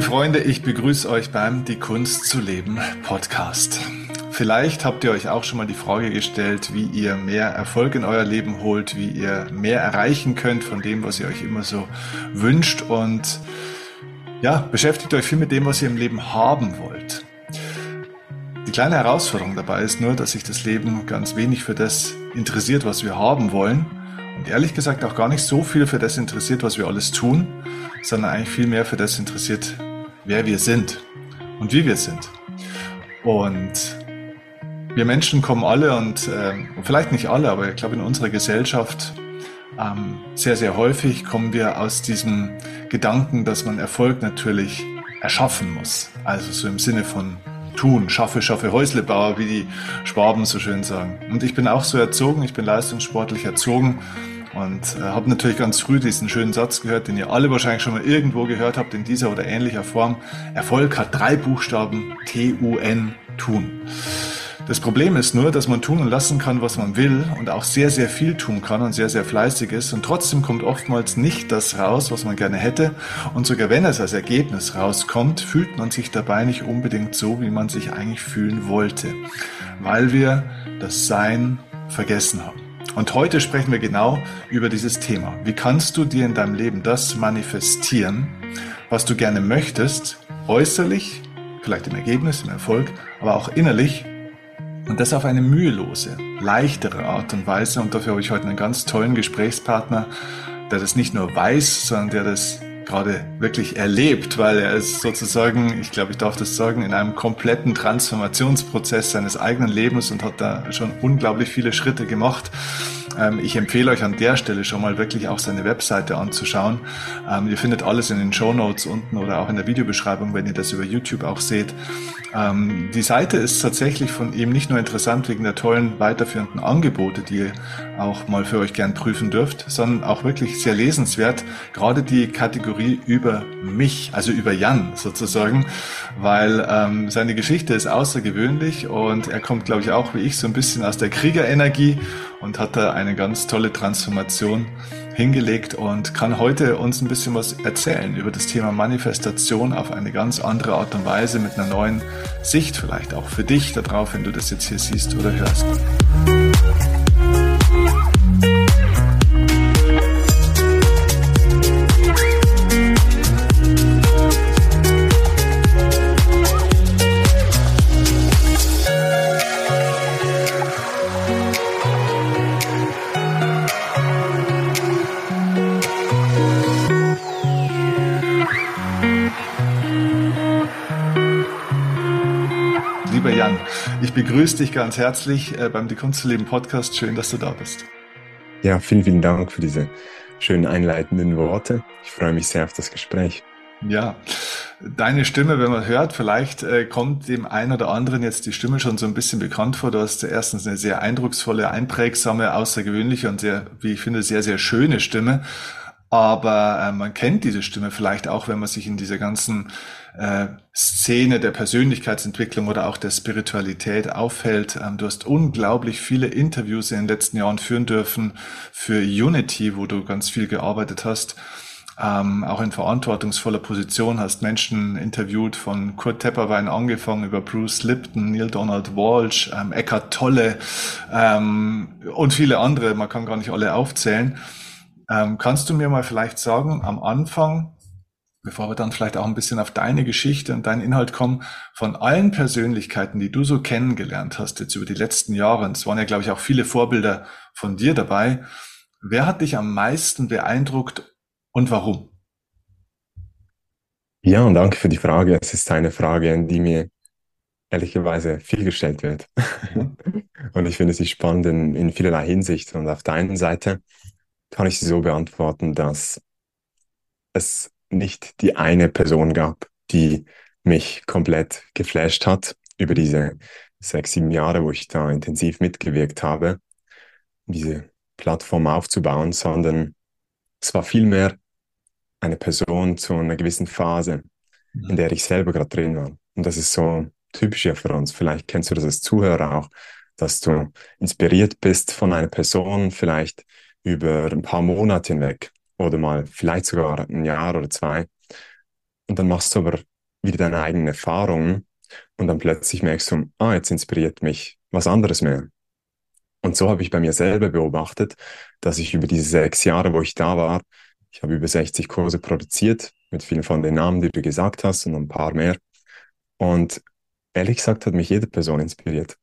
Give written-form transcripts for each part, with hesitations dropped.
Liebe Freunde, ich begrüße euch beim Die Kunst zu leben Podcast. Vielleicht habt ihr euch auch schon mal die Frage gestellt, wie ihr mehr Erfolg in euer Leben holt, wie ihr mehr erreichen könnt von dem, was ihr euch immer so wünscht, und ja, beschäftigt euch viel mit dem, was ihr im Leben haben wollt. Die kleine Herausforderung dabei ist nur, dass sich das Leben ganz wenig für das interessiert, was wir haben wollen, und ehrlich gesagt auch gar nicht so viel für das interessiert, was wir alles tun, sondern eigentlich viel mehr für das interessiert, wer wir sind und wie wir sind. Und wir Menschen kommen alle und vielleicht nicht alle, aber ich glaube in unserer Gesellschaft sehr, sehr häufig kommen wir aus diesem Gedanken, dass man Erfolg natürlich erschaffen muss. Also so im Sinne von tun, schaffe, Häuslebauer, wie die Schwaben so schön sagen. Und ich bin auch so erzogen, ich bin leistungssportlich erzogen und habe natürlich ganz früh diesen schönen Satz gehört, den ihr alle wahrscheinlich schon mal irgendwo gehört habt, in dieser oder ähnlicher Form. Erfolg hat 3 Buchstaben, T-U-N, tun. Das Problem ist nur, dass man tun und lassen kann, was man will, und auch sehr, sehr viel tun kann und sehr, sehr fleißig ist, und trotzdem kommt oftmals nicht das raus, was man gerne hätte, und sogar wenn es als Ergebnis rauskommt, fühlt man sich dabei nicht unbedingt so, wie man sich eigentlich fühlen wollte, weil wir das Sein vergessen haben. Und heute sprechen wir genau über dieses Thema. Wie kannst du dir in deinem Leben das manifestieren, was du gerne möchtest, äußerlich, vielleicht im Ergebnis, im Erfolg, aber auch innerlich, und das auf eine mühelose, leichtere Art und Weise. Und dafür habe ich heute einen ganz tollen Gesprächspartner, der das nicht nur weiß, sondern der das gerade wirklich erlebt, weil er ist sozusagen, ich glaube, ich darf das sagen, in einem kompletten Transformationsprozess seines eigenen Lebens und hat da schon unglaublich viele Schritte gemacht. Ich empfehle euch an der Stelle schon mal wirklich auch seine Webseite anzuschauen. Ihr findet alles in den Shownotes unten oder auch in der Videobeschreibung, wenn ihr das über YouTube auch seht. Die Seite ist tatsächlich von ihm nicht nur interessant wegen der tollen weiterführenden Angebote, die ihr auch mal für euch gern prüfen dürft, sondern auch wirklich sehr lesenswert, gerade die Kategorie über mich, also über Jan sozusagen, weil seine Geschichte ist außergewöhnlich und er kommt, glaube ich, auch wie ich so ein bisschen aus der Kriegerenergie und hat da eine ganz tolle Transformation hingelegt und kann heute uns ein bisschen was erzählen über das Thema Manifestation auf eine ganz andere Art und Weise, mit einer neuen Sicht vielleicht auch für dich darauf, wenn du das jetzt hier siehst oder hörst. Lieber Jan, ich begrüße dich ganz herzlich beim Die Kunst zu leben Podcast. Schön, dass du da bist. Ja, vielen, vielen Dank für diese schönen einleitenden Worte. Ich freue mich sehr auf das Gespräch. Ja, deine Stimme, wenn man hört, vielleicht kommt dem einen oder anderen jetzt die Stimme schon so ein bisschen bekannt vor. Du hast erstens eine sehr eindrucksvolle, einprägsame, außergewöhnliche und sehr, wie ich finde, sehr, sehr schöne Stimme. Aber man kennt diese Stimme vielleicht auch, wenn man sich in dieser ganzen Szene der Persönlichkeitsentwicklung oder auch der Spiritualität aufhält. Du hast unglaublich viele Interviews in den letzten Jahren führen dürfen für Unity, wo du ganz viel gearbeitet hast. Auch in verantwortungsvoller Position hast Menschen interviewt, von Kurt Tepperwein angefangen über Bruce Lipton, Neil Donald Walsh, Eckhart Tolle und viele andere. Man kann gar nicht alle aufzählen. Kannst du mir mal vielleicht sagen, am Anfang, bevor wir dann vielleicht auch ein bisschen auf deine Geschichte und deinen Inhalt kommen, von allen Persönlichkeiten, die du so kennengelernt hast jetzt über die letzten Jahre, und es waren ja, glaube ich, auch viele Vorbilder von dir dabei, wer hat dich am meisten beeindruckt und warum? Ja, und danke für die Frage. Es ist eine Frage, an die mir ehrlicherweise viel gestellt wird. Mhm. Und ich finde sie spannend in vielerlei Hinsicht. Und auf der einen Seite kann ich sie so beantworten, dass es nicht die eine Person gab, die mich komplett geflasht hat über diese 6, 7 Jahre, wo ich da intensiv mitgewirkt habe, diese Plattform aufzubauen, sondern es war vielmehr eine Person zu einer gewissen Phase, in Mhm. der ich selber gerade drin war. Und das ist so typisch ja für uns. Vielleicht kennst du das als Zuhörer auch, dass du inspiriert bist von einer Person, vielleicht über ein paar Monate hinweg oder mal vielleicht sogar ein Jahr oder 2. Und dann machst du aber wieder deine eigenen Erfahrungen und dann plötzlich merkst du, ah, jetzt inspiriert mich was anderes mehr. Und so habe ich bei mir selber beobachtet, dass ich über diese 6 Jahre, wo ich da war, ich habe über 60 Kurse produziert, mit vielen von den Namen, die du gesagt hast und ein paar mehr. Und ehrlich gesagt hat mich jede Person inspiriert.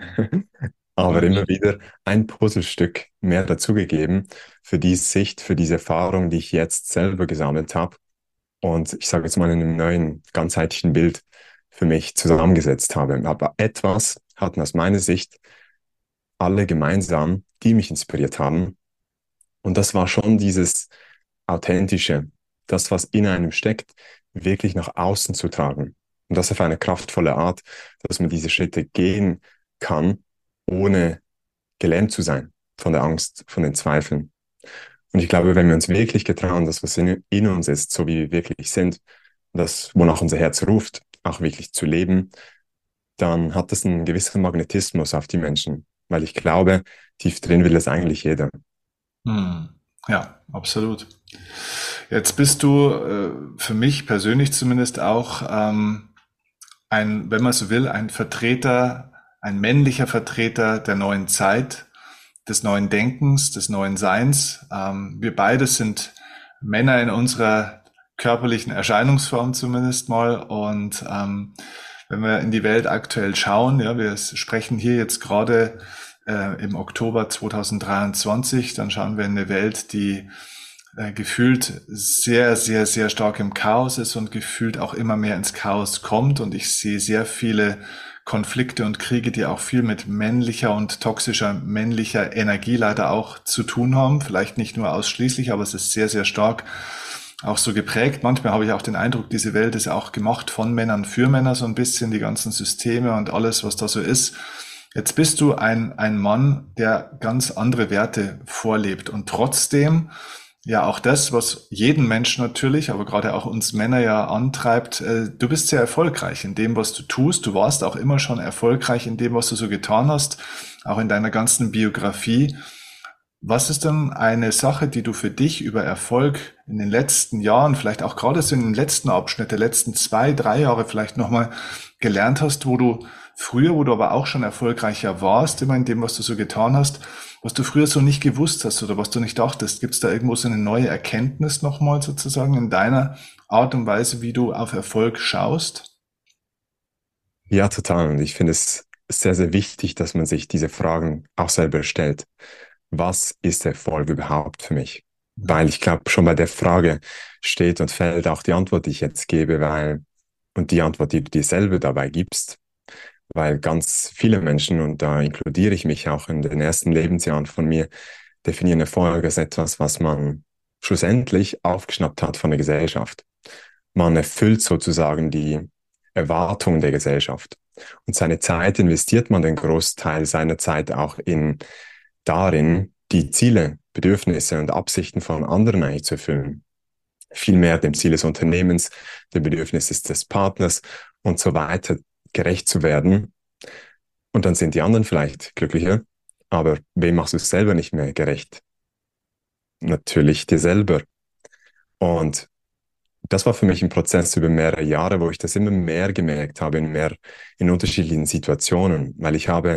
Aber immer wieder ein Puzzlestück mehr dazugegeben für die Sicht, für diese Erfahrung, die ich jetzt selber gesammelt habe. Und ich sage jetzt mal in einem neuen, ganzheitlichen Bild für mich zusammengesetzt habe. Aber etwas hatten aus meiner Sicht alle gemeinsam, die mich inspiriert haben. Und das war schon dieses Authentische, das, was in einem steckt, wirklich nach außen zu tragen. Und das auf eine kraftvolle Art, dass man diese Schritte gehen kann, ohne gelähmt zu sein von der Angst, von den Zweifeln. Und ich glaube, wenn wir uns wirklich getrauen, das, was in uns ist, so wie wir wirklich sind, das, wonach unser Herz ruft, auch wirklich zu leben, dann hat das einen gewissen Magnetismus auf die Menschen. Weil ich glaube, tief drin will es eigentlich jeder. Hm. Ja, absolut. Jetzt bist du für mich persönlich zumindest auch ein, wenn man so will, ein Vertreter, ein männlicher Vertreter der neuen Zeit, des neuen Denkens, des neuen Seins. Wir beide sind Männer in unserer körperlichen Erscheinungsform zumindest mal. Und wenn wir in die Welt aktuell schauen, ja, wir sprechen hier jetzt gerade im Oktober 2023, dann schauen wir in eine Welt, die gefühlt sehr, sehr, sehr stark im Chaos ist und gefühlt auch immer mehr ins Chaos kommt. Und ich sehe sehr viele Konflikte und Kriege, die auch viel mit männlicher und toxischer männlicher Energie leider auch zu tun haben. Vielleicht nicht nur ausschließlich, aber es ist sehr, sehr stark auch so geprägt. Manchmal habe ich auch den Eindruck, diese Welt ist auch gemacht von Männern für Männer, so ein bisschen die ganzen Systeme und alles, was da so ist. Jetzt bist du ein Mann, der ganz andere Werte vorlebt und trotzdem ja auch das, was jeden Menschen natürlich, aber gerade auch uns Männer ja antreibt, du bist sehr erfolgreich in dem, was du tust. Du warst auch immer schon erfolgreich in dem, was du so getan hast, auch in deiner ganzen Biografie. Was ist denn eine Sache, die du für dich über Erfolg in den letzten Jahren, vielleicht auch gerade so in den letzten Abschnitt, der letzten 2, 3 Jahre vielleicht nochmal gelernt hast, wo du früher, wo du aber auch schon erfolgreicher warst, immer in dem, was du so getan hast, was du früher so nicht gewusst hast oder was du nicht dachtest? Gibt es da irgendwo so eine neue Erkenntnis nochmal sozusagen in deiner Art und Weise, wie du auf Erfolg schaust? Ja, total. Und ich finde es sehr, sehr wichtig, dass man sich diese Fragen auch selber stellt. Was ist Erfolg überhaupt für mich? Weil ich glaube, schon bei der Frage steht und fällt auch die Antwort, die ich jetzt gebe, und die Antwort, die du dir selber dabei gibst, weil ganz viele Menschen, und da inkludiere ich mich auch in den ersten Lebensjahren von mir, definieren Erfolg als etwas, was man schlussendlich aufgeschnappt hat von der Gesellschaft. Man erfüllt sozusagen die Erwartungen der Gesellschaft. Und seine Zeit investiert man den Großteil seiner Zeit auch darin, die Ziele, Bedürfnisse und Absichten von anderen eigentlich zu erfüllen. Vielmehr dem Ziel des Unternehmens, dem Bedürfnis des Partners und so weiter gerecht zu werden. Und dann sind die anderen vielleicht glücklicher, aber wem machst du es selber nicht mehr gerecht? Natürlich dir selber. Und das war für mich ein Prozess über mehrere Jahre, wo ich das immer mehr gemerkt habe, in unterschiedlichen Situationen, weil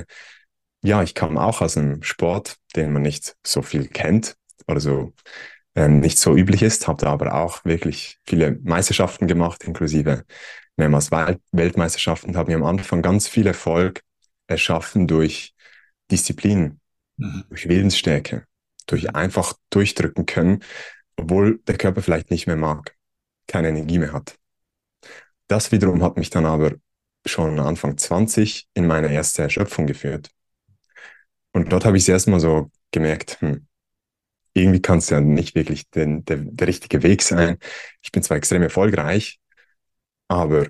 ich kam auch aus einem Sport, den man nicht so viel kennt oder so nicht so üblich ist, habe da aber auch wirklich viele Meisterschaften gemacht, inklusive mehrmals Weltmeisterschaften, habe mir am Anfang ganz viel Erfolg erschaffen durch Disziplin, Mhm. durch Willensstärke, durch einfach durchdrücken können, obwohl der Körper vielleicht nicht mehr mag, keine Energie mehr hat. Das wiederum hat mich dann aber schon Anfang 20 in meine erste Erschöpfung geführt. Und dort habe ich es erstmal so gemerkt, irgendwie kann es ja nicht wirklich der richtige Weg sein. Ich bin zwar extrem erfolgreich, aber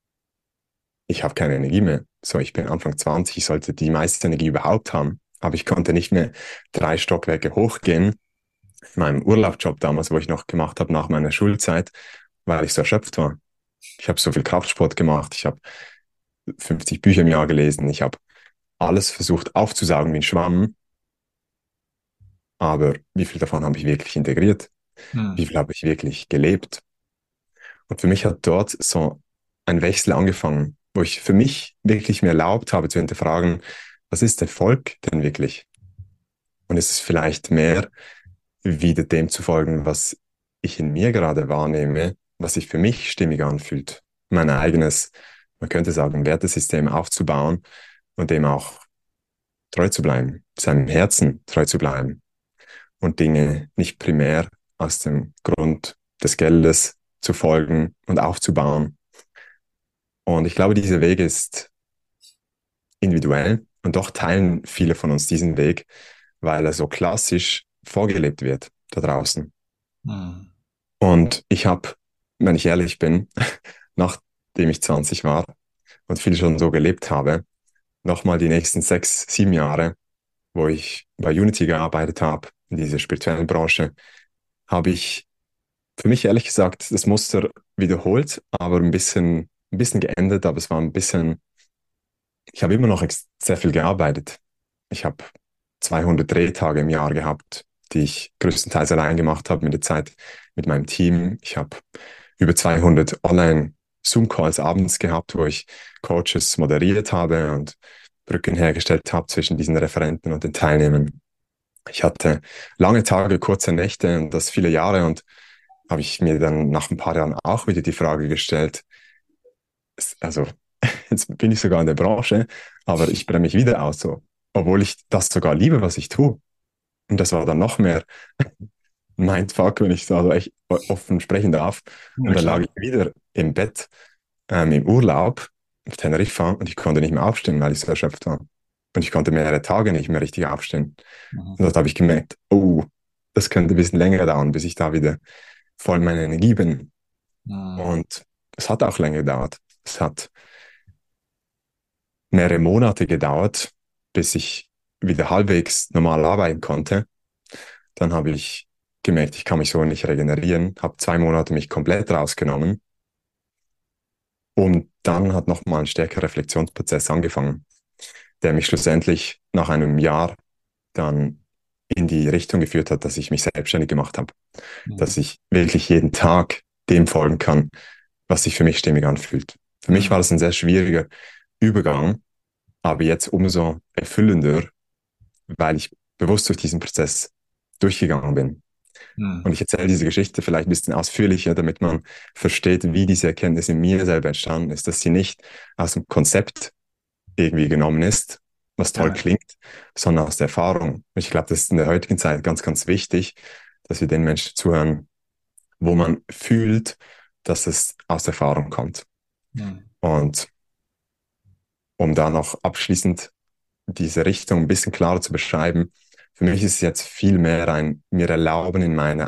ich habe keine Energie mehr. So, ich bin Anfang 20, ich sollte die meiste Energie überhaupt haben, aber ich konnte nicht mehr 3 Stockwerke hochgehen. In meinem Urlaubsjob damals, wo ich noch gemacht habe nach meiner Schulzeit, weil ich so erschöpft war. Ich habe so viel Kraftsport gemacht, ich habe 50 Bücher im Jahr gelesen, ich habe alles versucht aufzusaugen wie ein Schwamm, aber wie viel davon habe ich wirklich integriert? Wie Mhm. viel habe ich wirklich gelebt? Und für mich hat dort so ein Wechsel angefangen, wo ich für mich wirklich mir erlaubt habe zu hinterfragen, was ist Erfolg denn wirklich? Und ist es vielleicht mehr, wieder dem zu folgen, was ich in mir gerade wahrnehme, was sich für mich stimmig anfühlt, mein eigenes, man könnte sagen, Wertesystem aufzubauen und dem auch treu zu bleiben, seinem Herzen treu zu bleiben und Dinge nicht primär aus dem Grund des Geldes zu folgen und aufzubauen. Und ich glaube, dieser Weg ist individuell und doch teilen viele von uns diesen Weg, weil er so klassisch vorgelebt wird da draußen. Hm. Und ich habe, wenn ich ehrlich bin, nachdem ich 20 war und viel schon so gelebt habe, nochmal die nächsten 6, 7 Jahre, wo ich bei Unity gearbeitet habe, in dieser spirituellen Branche, habe ich für mich ehrlich gesagt das Muster wiederholt, aber ein bisschen geändert, aber es war ein bisschen, ich habe immer noch sehr viel gearbeitet. Ich habe 200 Drehtage im Jahr gehabt, die ich größtenteils allein gemacht habe mit der Zeit mit meinem Team. Ich habe über 200 Online-Zoom-Calls abends gehabt, wo ich Coaches moderiert habe und Brücken hergestellt habe zwischen diesen Referenten und den Teilnehmern. Ich hatte lange Tage, kurze Nächte und das viele Jahre und habe ich mir dann nach ein paar Jahren auch wieder die Frage gestellt, also jetzt bin ich sogar in der Branche, aber ich brenne mich wieder aus, so, obwohl ich das sogar liebe, was ich tue. Und das war dann noch mehr Mindfuck, wenn ich so also echt offen sprechen darf. Ja, Und dann lag klar. ich wieder im Bett, im Urlaub auf Teneriffa und ich konnte nicht mehr aufstehen, weil ich so erschöpft war. Und ich konnte mehrere Tage nicht mehr richtig aufstehen. Mhm. Und dort habe ich gemerkt, oh, das könnte ein bisschen länger dauern, bis ich da wieder voll in meiner Energie bin. Mhm. Und es hat auch länger gedauert. Es hat mehrere Monate gedauert, bis ich wieder halbwegs normal arbeiten konnte. Dann habe ich gemerkt, ich kann mich so nicht regenerieren, habe 2 Monate mich komplett rausgenommen und dann hat nochmal ein stärkerer Reflexionsprozess angefangen, der mich schlussendlich nach einem Jahr dann in die Richtung geführt hat, dass ich mich selbstständig gemacht habe, Mhm. dass ich wirklich jeden Tag dem folgen kann, was sich für mich stimmig anfühlt. Für mich war Mhm. das ein sehr schwieriger Übergang, aber jetzt umso erfüllender, weil ich bewusst durch diesen Prozess durchgegangen bin. Und Mhm. ich erzähle diese Geschichte vielleicht ein bisschen ausführlicher, damit man versteht, wie diese Erkenntnis in mir selber entstanden ist, dass sie nicht aus dem Konzept irgendwie genommen ist, was toll Gerne. klingt, sondern aus der Erfahrung. Ich glaube, das ist in der heutigen Zeit ganz, ganz wichtig, dass wir den Menschen zuhören, wo man fühlt, dass es aus der Erfahrung kommt. Mhm. Und um da noch abschließend diese Richtung ein bisschen klarer zu beschreiben, für mich ist es jetzt viel mehr ein mir erlauben,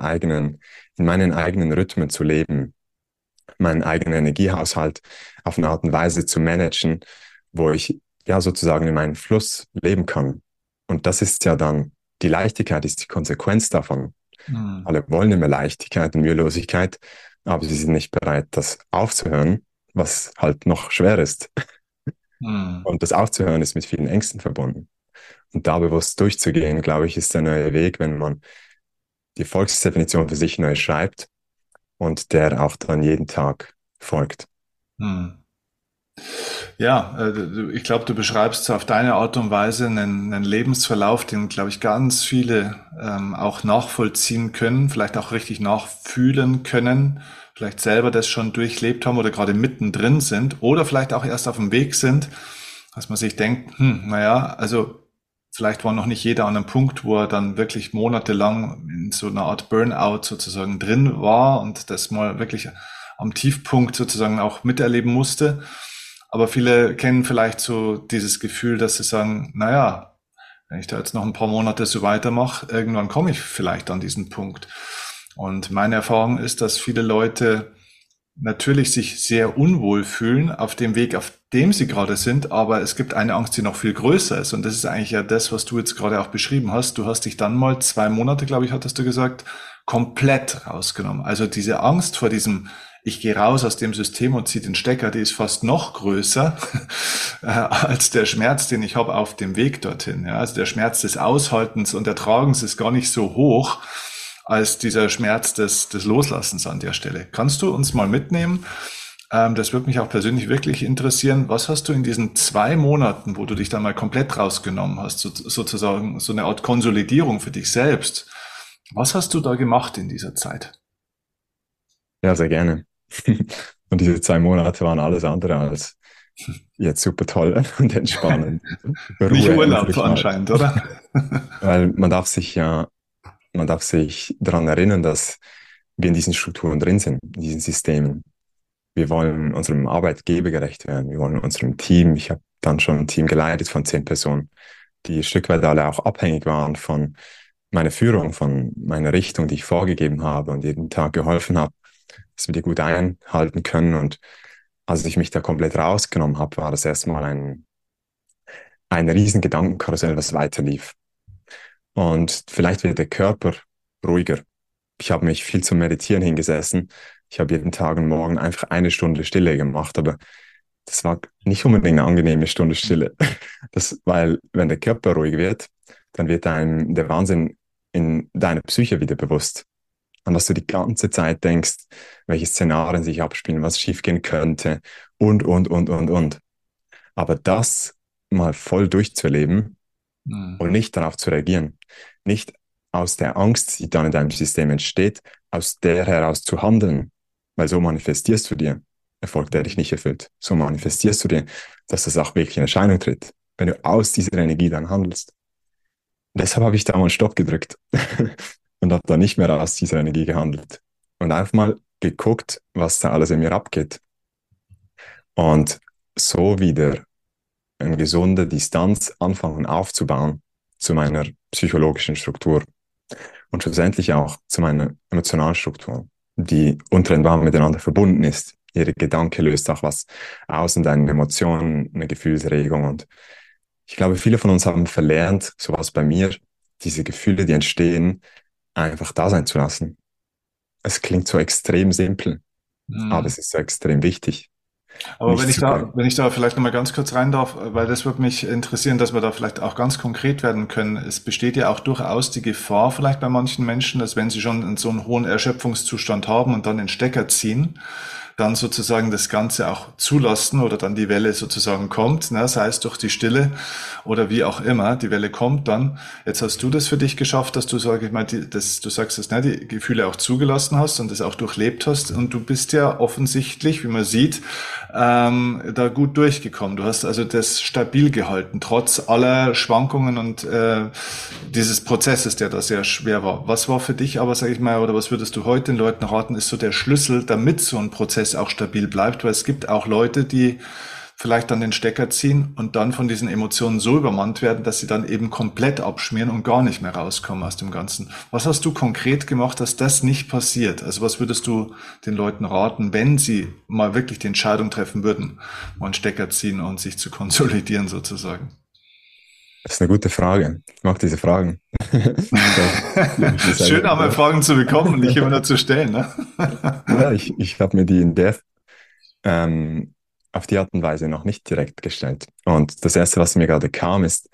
in meinen eigenen Rhythmen zu leben, meinen eigenen Energiehaushalt auf eine Art und Weise zu managen, wo ich ja sozusagen in meinem Fluss leben kann. Und das ist ja dann die Leichtigkeit, ist die Konsequenz davon. Mhm. Alle wollen immer Leichtigkeit und Mühelosigkeit, aber sie sind nicht bereit, das aufzuhören, was halt noch schwer ist. Mhm. Und das aufzuhören ist mit vielen Ängsten verbunden. Und da bewusst durchzugehen, glaube ich, ist der neue Weg, wenn man die Erfolgsdefinition für sich neu schreibt und der auch dann jeden Tag folgt. Mhm. Ja, ich glaube, du beschreibst auf deine Art und Weise einen Lebensverlauf, den, glaube ich, ganz viele auch nachvollziehen können, vielleicht auch richtig nachfühlen können, vielleicht selber das schon durchlebt haben oder gerade mittendrin sind oder vielleicht auch erst auf dem Weg sind, dass man sich denkt, naja, also vielleicht war noch nicht jeder an einem Punkt, wo er dann wirklich monatelang in so einer Art Burnout sozusagen drin war und das mal wirklich am Tiefpunkt sozusagen auch miterleben musste. Aber viele kennen vielleicht so dieses Gefühl, dass sie sagen, naja, wenn ich da jetzt noch ein paar Monate so weitermache, irgendwann komme ich vielleicht an diesen Punkt. Und meine Erfahrung ist, dass viele Leute natürlich sich sehr unwohl fühlen auf dem Weg, auf dem sie gerade sind, aber es gibt eine Angst, die noch viel größer ist. Und das ist eigentlich ja das, was du jetzt gerade auch beschrieben hast. Du hast dich dann mal 2 Monate, glaube ich, hattest du gesagt, komplett rausgenommen. Also diese Angst vor diesem, ich gehe raus aus dem System und ziehe den Stecker, die ist fast noch größer als der Schmerz, den ich habe auf dem Weg dorthin. Ja, also der Schmerz des Aushaltens und Ertragens ist gar nicht so hoch als dieser Schmerz des Loslassens an der Stelle. Kannst du uns mal mitnehmen, Das würde mich auch persönlich wirklich interessieren. Was hast du in diesen 2 Monaten, wo du dich da mal komplett rausgenommen hast, sozusagen so eine Art Konsolidierung für dich selbst? Was hast du da gemacht in dieser Zeit? Ja, sehr gerne. Und diese 2 Monate waren alles andere als jetzt super toll und entspannend. Nicht Ruhe Urlaub endlich mal. anscheinend, oder? Weil man darf sich daran erinnern, dass wir in diesen Strukturen drin sind, in diesen Systemen. Wir wollen unserem Arbeitgeber gerecht werden. Wir wollen unserem Team. Ich habe dann schon ein Team geleitet von 10 Personen, die ein Stück weit alle auch abhängig waren von meiner Führung, von meiner Richtung, die ich vorgegeben habe und jeden Tag geholfen habe, dass wir die gut einhalten können. Und als ich mich da komplett rausgenommen habe, war das erstmal ein riesen Gedankenkarussell, was weiterlief. Und vielleicht wird der Körper ruhiger. Ich habe mich viel zum Meditieren hingesessen. Ich habe jeden Tag und Morgen einfach eine Stunde Stille gemacht, aber das war nicht unbedingt eine angenehme Stunde Stille. Weil wenn der Körper ruhig wird, dann wird einem der Wahnsinn in deiner Psyche wieder bewusst. An was du die ganze Zeit denkst, welche Szenarien sich abspielen, was schiefgehen könnte und. Aber das mal voll durchzuerleben Hm. und nicht darauf zu reagieren, nicht aus der Angst, die dann in deinem System entsteht, aus der heraus zu handeln, weil so manifestierst du dir Erfolg, der dich nicht erfüllt. So manifestierst du dir, dass das auch wirklich in Erscheinung tritt, wenn du aus dieser Energie dann handelst. Und deshalb habe ich da mal Stopp gedrückt und habe da nicht mehr aus dieser Energie gehandelt und einfach mal geguckt, was da alles in mir abgeht und so wieder eine gesunde Distanz anfangen aufzubauen zu meiner psychologischen Struktur und schlussendlich auch zu meiner emotionalen Struktur, die untrennbar miteinander verbunden ist. Jeder Gedanke löst auch was aus in deinen Emotionen, eine Gefühlsregung. Und ich glaube, viele von uns haben verlernt, so was bei mir, diese Gefühle, die entstehen, einfach da sein zu lassen. Es klingt so extrem simpel, aber Hm. es ist so extrem wichtig, Aber nicht zu. wenn ich da vielleicht noch mal ganz kurz rein darf, weil das würde mich interessieren, dass wir da vielleicht auch ganz konkret werden können. Es besteht ja auch durchaus die Gefahr vielleicht bei manchen Menschen, dass wenn sie schon so einen hohen Erschöpfungszustand haben und dann den Stecker ziehen, dann sozusagen das Ganze auch zulassen oder dann die Welle sozusagen kommt, ne, sei es durch die Stille oder wie auch immer, die Welle kommt dann. Jetzt hast du das für dich geschafft, dass du, sag ich mal, du sagst es, ne, die Gefühle auch zugelassen hast und das auch durchlebt hast und du bist ja offensichtlich, wie man sieht, da gut durchgekommen. Du hast also das stabil gehalten, trotz aller Schwankungen und dieses Prozesses, der da sehr schwer war. Was war für dich aber, sag ich mal, oder was würdest du heute den Leuten raten, ist so der Schlüssel, damit so ein Prozess auch stabil bleibt? Weil es gibt auch Leute, die vielleicht dann den Stecker ziehen und dann von diesen Emotionen so übermannt werden, dass sie dann eben komplett abschmieren und gar nicht mehr rauskommen aus dem Ganzen. Was hast du konkret gemacht, dass das nicht passiert? Also was würdest du den Leuten raten, wenn sie mal wirklich die Entscheidung treffen würden, mal einen Stecker ziehen und sich zu konsolidieren sozusagen? Das ist eine gute Frage. Ich mag diese Fragen. Das gebe ich mir Schön, selber einmal wieder. Fragen zu bekommen und nicht immer nur zu stellen, ne? Ja, ich habe mir die ähm, auf die Art und Weise noch nicht direkt gestellt. Und das Erste, was mir gerade kam, ist,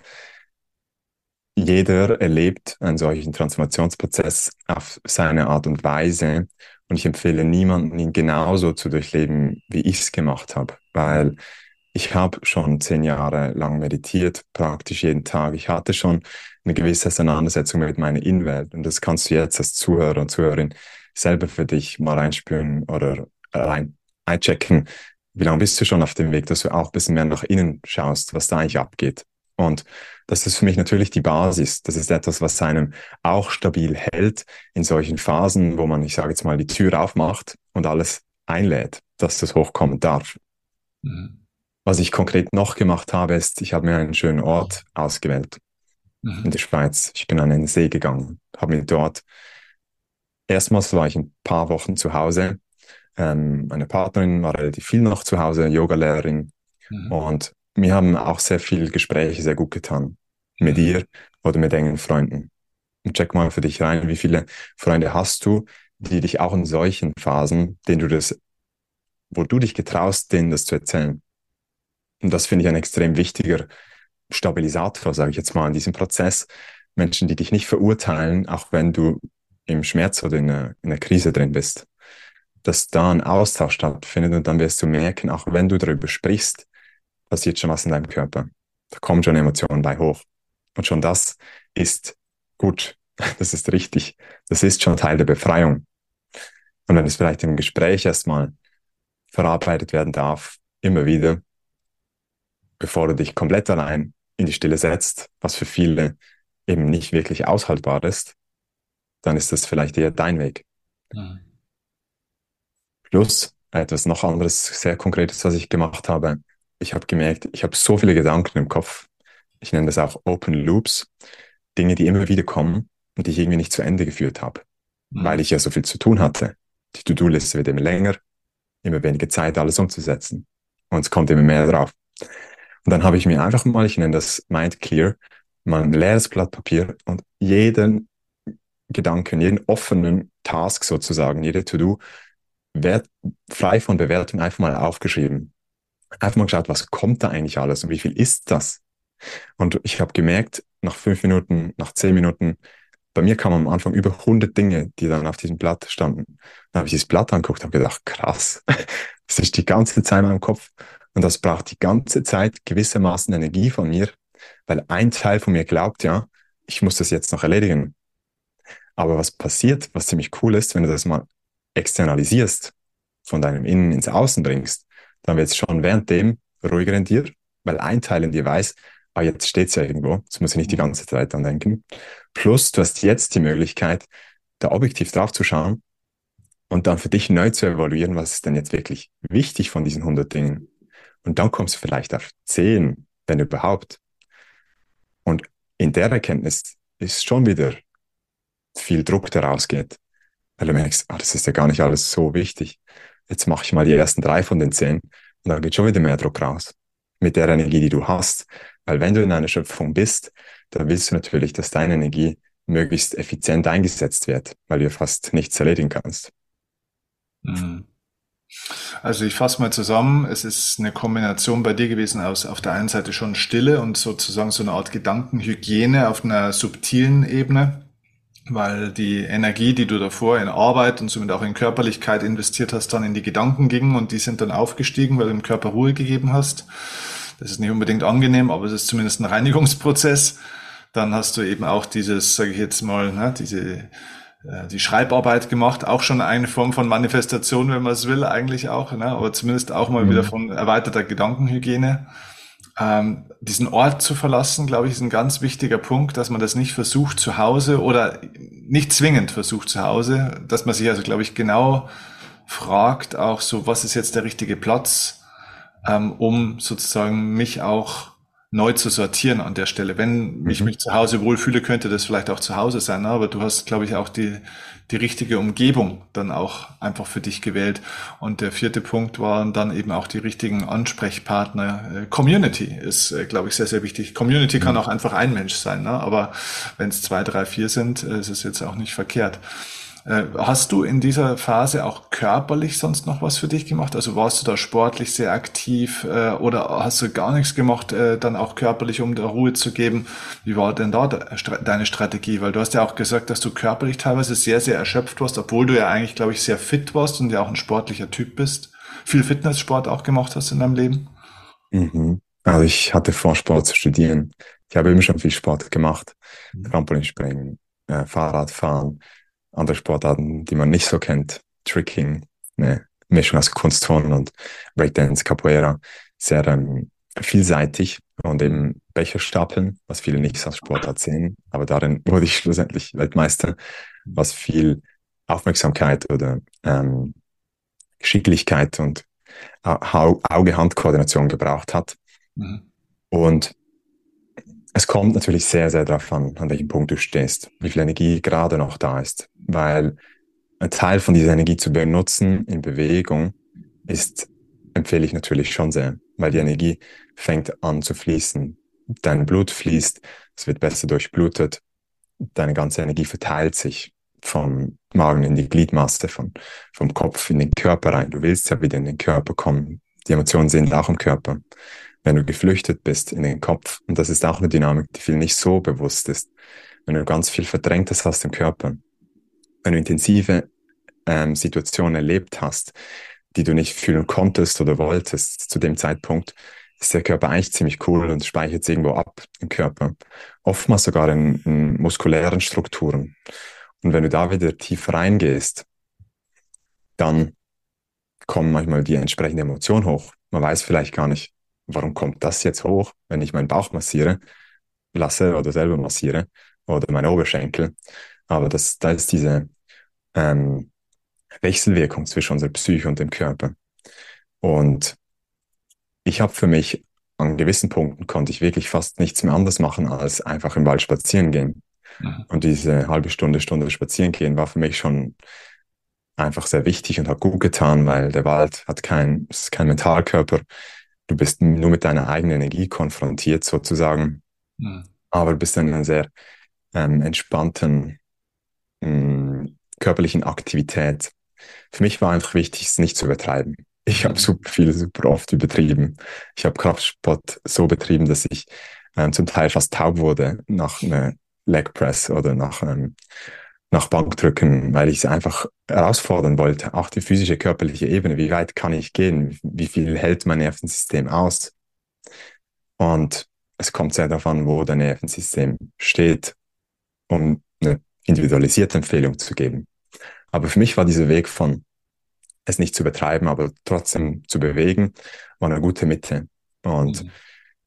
jeder erlebt einen solchen Transformationsprozess auf seine Art und Weise. Und ich empfehle niemanden, ihn genauso zu durchleben, wie ich es gemacht habe, weil ich habe schon 10 Jahre lang meditiert, praktisch jeden Tag. Ich hatte schon eine gewisse Auseinandersetzung mit meiner Innenwelt. Und das kannst du jetzt als Zuhörer und Zuhörerin selber für dich mal reinspüren oder einchecken. Wie lange bist du schon auf dem Weg, dass du auch ein bisschen mehr nach innen schaust, was da eigentlich abgeht? Und das ist für mich natürlich die Basis. Das ist etwas, was einem auch stabil hält in solchen Phasen, wo man, ich sage jetzt mal, die Tür aufmacht und alles einlädt, dass das hochkommen darf. Mhm. Was ich konkret noch gemacht habe, ist, ich habe mir einen schönen Ort ausgewählt in der Mhm. Schweiz. Ich bin an den See gegangen, habe mir dort, erstmals war ich ein paar Wochen zu Hause. Meine Partnerin war relativ viel noch zu Hause, Yogalehrerin. Mhm. Und mir haben auch sehr viele Gespräche sehr gut getan. Mit Mhm. ihr oder mit engen Freunden. Und check mal für dich rein, wie viele Freunde hast du, die dich auch in solchen Phasen, wo du dich getraust, denen das zu erzählen. Und das finde ich ein extrem wichtiger Stabilisator, sage ich jetzt mal, in diesem Prozess. Menschen, die dich nicht verurteilen, auch wenn du im Schmerz oder in einer Krise drin bist. dass da ein Austausch stattfindet und dann wirst du merken, auch wenn du darüber sprichst, passiert schon was in deinem Körper. Da kommen schon Emotionen bei hoch. Und schon das ist gut. Das ist richtig. Das ist schon Teil der Befreiung. Und wenn es vielleicht im Gespräch erstmal verarbeitet werden darf, immer wieder, bevor du dich komplett allein in die Stille setzt, was für viele eben nicht wirklich aushaltbar ist, dann ist das vielleicht eher dein Weg. Mhm. Plus etwas noch anderes, sehr Konkretes, was ich gemacht habe. Ich habe gemerkt, ich habe so viele Gedanken im Kopf. Ich nenne das auch Open Loops. Dinge, die immer wieder kommen und die ich irgendwie nicht zu Ende geführt habe, weil Mhm. ich ja so viel zu tun hatte. Die To-Do-Liste wird immer länger, immer weniger Zeit, alles umzusetzen. Und es kommt immer mehr drauf. Und dann habe ich mir einfach mal, ich nenne das Mind Clear, mal ein leeres Blatt Papier und jeden Gedanken, jeden offenen Task sozusagen, jede To-Do, frei von Bewertung einfach mal aufgeschrieben. Einfach mal geschaut, was kommt da eigentlich alles und wie viel ist das? Und ich habe gemerkt, nach 5 Minuten, nach 10 Minuten, bei mir kamen am Anfang über 100 Dinge, die dann auf diesem Blatt standen. Dann habe ich dieses Blatt angeguckt und habe gedacht, krass, das ist die ganze Zeit in meinem Kopf. Und das braucht die ganze Zeit gewissermaßen Energie von mir, weil ein Teil von mir glaubt, ja, ich muss das jetzt noch erledigen. Aber was passiert, was ziemlich cool ist, wenn du das mal externalisierst, von deinem Innen ins Außen bringst, dann wird es schon währenddem ruhiger in dir, weil ein Teil in dir weiß, ah, jetzt steht es ja irgendwo, jetzt muss ich nicht die ganze Zeit dran denken. Plus, du hast jetzt die Möglichkeit, da objektiv drauf zu schauen und dann für dich neu zu evaluieren, was ist denn jetzt wirklich wichtig von diesen 100 Dingen. Und dann kommst du vielleicht auf 10, wenn überhaupt. Und in der Erkenntnis ist schon wieder viel Druck, der rausgeht, weil du merkst, ah, das ist ja gar nicht alles so wichtig. Jetzt mache ich mal die ersten 3 von den 10 und dann geht schon wieder mehr Druck raus. Mit der Energie, die du hast. Weil wenn du in einer Schöpfung bist, dann willst du natürlich, dass deine Energie möglichst effizient eingesetzt wird, weil du fast nichts erledigen kannst. Mhm. Also ich fasse mal zusammen, es ist eine Kombination bei dir gewesen aus auf der einen Seite schon Stille und sozusagen so eine Art Gedankenhygiene auf einer subtilen Ebene, weil die Energie, die du davor in Arbeit und somit auch in Körperlichkeit investiert hast, dann in die Gedanken ging und die sind dann aufgestiegen, weil du dem Körper Ruhe gegeben hast. Das ist nicht unbedingt angenehm, aber es ist zumindest ein Reinigungsprozess. Dann hast du eben auch dieses, sage ich jetzt mal, ne, die Schreibarbeit gemacht, auch schon eine Form von Manifestation, wenn man es will, eigentlich auch, ne? Aber zumindest auch mal wieder Mhm. von erweiterter Gedankenhygiene. Diesen Ort zu verlassen, glaube ich, ist ein ganz wichtiger Punkt, dass man das nicht versucht zu Hause oder nicht zwingend versucht zu Hause, dass man sich also, glaube ich, genau fragt, auch so, was ist jetzt der richtige Platz, um sozusagen mich auch neu zu sortieren an der Stelle. Wenn ich Mhm. mich zu Hause wohlfühle, könnte das vielleicht auch zu Hause sein, ne? Aber du hast, glaube ich, auch die richtige Umgebung dann auch einfach für dich gewählt. Und der vierte Punkt waren dann eben auch die richtigen Ansprechpartner. Community ist, glaube ich, sehr, sehr wichtig. Community kann Mhm. auch einfach ein Mensch sein, ne? Aber wenn es zwei, drei, vier sind, ist es jetzt auch nicht verkehrt. Hast du in dieser Phase auch körperlich sonst noch was für dich gemacht? Also warst du da sportlich sehr aktiv oder hast du gar nichts gemacht, dann auch körperlich, um da Ruhe zu geben? Wie war denn da deine Strategie? Weil du hast ja auch gesagt, dass du körperlich teilweise sehr, sehr erschöpft warst, obwohl du ja eigentlich, glaube ich, sehr fit warst und ja auch ein sportlicher Typ bist. Viel Fitnesssport auch gemacht hast in deinem Leben? Mhm. Also ich hatte vor, Sport zu studieren. Ich habe eben schon viel Sport gemacht. Mhm. Trampolinspringen, Fahrradfahren, andere Sportarten, die man nicht so kennt. Tricking, eine Mischung aus Kunstturnen und Breakdance, Capoeira. Sehr vielseitig und eben Becherstapeln, was viele nicht als Sportart sehen. Aber darin wurde ich schlussendlich Weltmeister, was viel Aufmerksamkeit oder Geschicklichkeit und Auge-Hand-Koordination gebraucht hat. Mhm. Und es kommt natürlich sehr, sehr darauf an welchem Punkt du stehst, wie viel Energie gerade noch da ist. Weil ein Teil von dieser Energie zu benutzen in Bewegung ist, empfehle ich natürlich schon sehr, weil die Energie fängt an zu fließen. Dein Blut fließt, es wird besser durchblutet, deine ganze Energie verteilt sich vom Magen in die Gliedmaße, vom Kopf in den Körper rein. Du willst ja wieder in den Körper kommen. Die Emotionen sind auch im Körper. Wenn du geflüchtet bist in den Kopf, und das ist auch eine Dynamik, die viel nicht so bewusst ist, wenn du ganz viel Verdrängtes hast im Körper, wenn du intensive Situationen erlebt hast, die du nicht fühlen konntest oder wolltest zu dem Zeitpunkt, ist der Körper eigentlich ziemlich cool und speichert es irgendwo ab im Körper. Oftmals sogar in muskulären Strukturen. Und wenn du da wieder tief reingehst, dann kommen manchmal die entsprechende Emotion hoch. Man weiß vielleicht gar nicht, warum kommt das jetzt hoch, wenn ich meinen Bauch massiere, lasse oder selber massiere oder meine Oberschenkel. Aber da ist diese ähm, Wechselwirkung zwischen unserer Psyche und dem Körper. Und ich habe für mich an gewissen Punkten konnte ich wirklich fast nichts mehr anders machen, als einfach im Wald spazieren gehen. Mhm. Und diese halbe Stunde spazieren gehen war für mich schon einfach sehr wichtig und hat gut getan, weil der Wald es ist kein Mentalkörper. Du bist nur mit deiner eigenen Energie konfrontiert sozusagen, Mhm. aber du bist in einer sehr entspannten körperlichen Aktivität. Für mich war einfach wichtig, es nicht zu übertreiben. Ich habe Mhm. super viel, super oft übertrieben. Ich habe Kraftsport so betrieben, dass ich zum Teil fast taub wurde nach einer Leg Press oder nach Bankdrücken, weil ich es einfach herausfordern wollte. Auch die physische, körperliche Ebene. Wie weit kann ich gehen? Wie viel hält mein Nervensystem aus? Und es kommt sehr darauf an, wo dein Nervensystem steht, um eine individualisierte Empfehlung zu geben. Aber für mich war dieser Weg von es nicht zu betreiben, aber trotzdem zu bewegen, war eine gute Mitte. Und Mhm.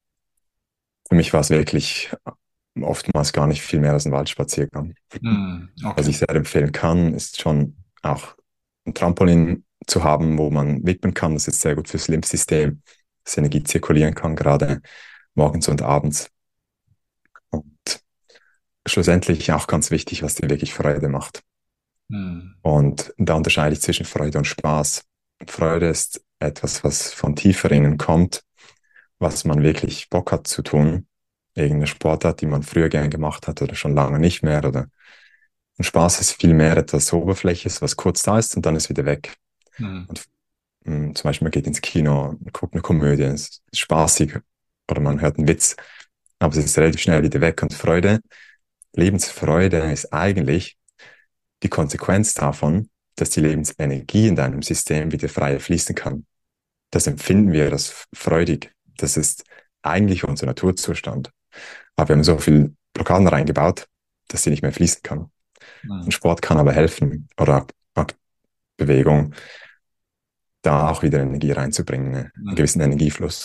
für mich war es wirklich oftmals gar nicht viel mehr als ein Waldspaziergang. Mhm. Was Okay. ich sehr empfehlen kann, ist schon auch ein Trampolin zu haben, wo man wippen kann. Das ist sehr gut fürs Lymphsystem, dass Energie zirkulieren kann, gerade morgens und abends. Und schlussendlich auch ganz wichtig, was dir wirklich Freude macht. Mhm. Und da unterscheide ich zwischen Freude und Spaß. Freude ist etwas, was von tiefer innen kommt, was man wirklich Bock hat zu tun. Irgendeine Sportart, die man früher gern gemacht hat oder schon lange nicht mehr. Oder und Spaß ist viel mehr etwas Oberflächliches, was kurz da ist und dann ist wieder weg. Mhm. Und zum Beispiel man geht ins Kino, guckt eine Komödie, es ist spaßig oder man hört einen Witz, aber es ist relativ schnell wieder weg. Und Freude, Lebensfreude ist eigentlich die Konsequenz davon, dass die Lebensenergie in deinem System wieder frei fließen kann. Das empfinden wir als freudig. Das ist eigentlich unser Naturzustand. Aber wir haben so viel Blockaden reingebaut, dass sie nicht mehr fließen kann. Und Mhm. Sport kann aber helfen oder Bewegung, da auch wieder Energie reinzubringen, einen Mhm. gewissen Energiefluss.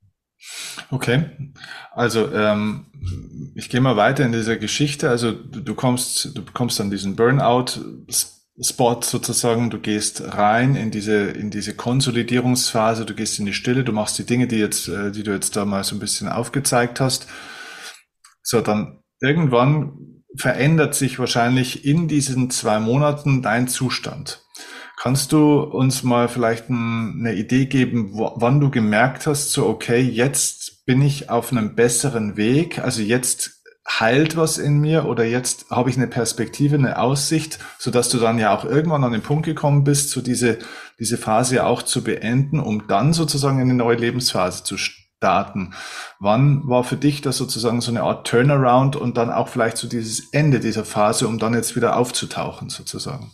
Okay, also ich gehe mal weiter in dieser Geschichte. Also du bekommst dann diesen Burnout-Spot sozusagen. Du gehst rein in diese Konsolidierungsphase. Du gehst in die Stille. Du machst die Dinge, die du jetzt da mal so ein bisschen aufgezeigt hast. So, dann irgendwann verändert sich wahrscheinlich in diesen 2 Monaten dein Zustand. Kannst du uns mal vielleicht eine Idee geben, wann du gemerkt hast, so okay, jetzt bin ich auf einem besseren Weg, also jetzt heilt was in mir oder jetzt habe ich eine Perspektive, eine Aussicht, sodass du dann ja auch irgendwann an den Punkt gekommen bist, so diese Phase ja auch zu beenden, um dann sozusagen in eine neue Lebensphase zu starten. Wann war für dich das sozusagen so eine Art Turnaround und dann auch vielleicht so dieses Ende dieser Phase, um dann jetzt wieder aufzutauchen sozusagen?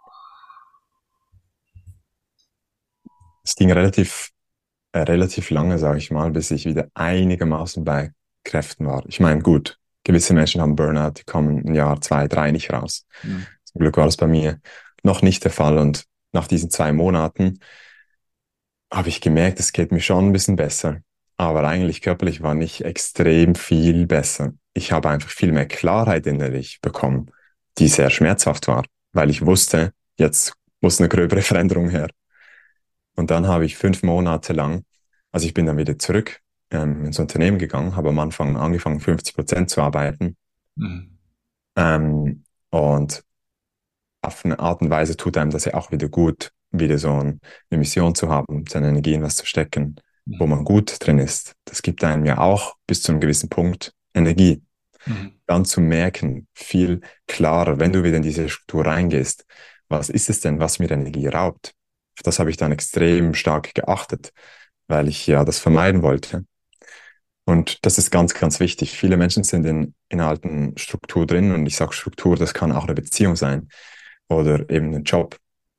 Es ging relativ lange, sage ich mal, bis ich wieder einigermaßen bei Kräften war. Ich meine, gut, gewisse Menschen haben Burnout, die kommen ein Jahr, zwei, drei nicht raus. Hm. Zum Glück war das bei mir noch nicht der Fall. Und nach diesen 2 Monaten habe ich gemerkt, es geht mir schon ein bisschen besser. Aber eigentlich körperlich war nicht extrem viel besser. Ich habe einfach viel mehr Klarheit innerlich bekommen, die sehr schmerzhaft war, weil ich wusste, jetzt muss eine gröbere Veränderung her. Und dann habe ich 5 Monate lang, also ich bin dann wieder zurück ins Unternehmen gegangen, habe am Anfang angefangen, 50% zu arbeiten. Mhm. Und auf eine Art und Weise tut einem das ja auch wieder gut, wieder so eine Mission zu haben, seine Energie in was zu stecken, wo Mhm. man gut drin ist. Das gibt einem ja auch bis zu einem gewissen Punkt Energie. Mhm. Dann zu merken, viel klarer, wenn du wieder in diese Struktur reingehst, was ist es denn, was mir Energie raubt? Auf das habe ich dann extrem stark geachtet, weil ich ja das vermeiden wollte. Und das ist ganz, ganz wichtig. Viele Menschen sind in einer alten Struktur drin und ich sage Struktur, das kann auch eine Beziehung sein oder eben ein Job.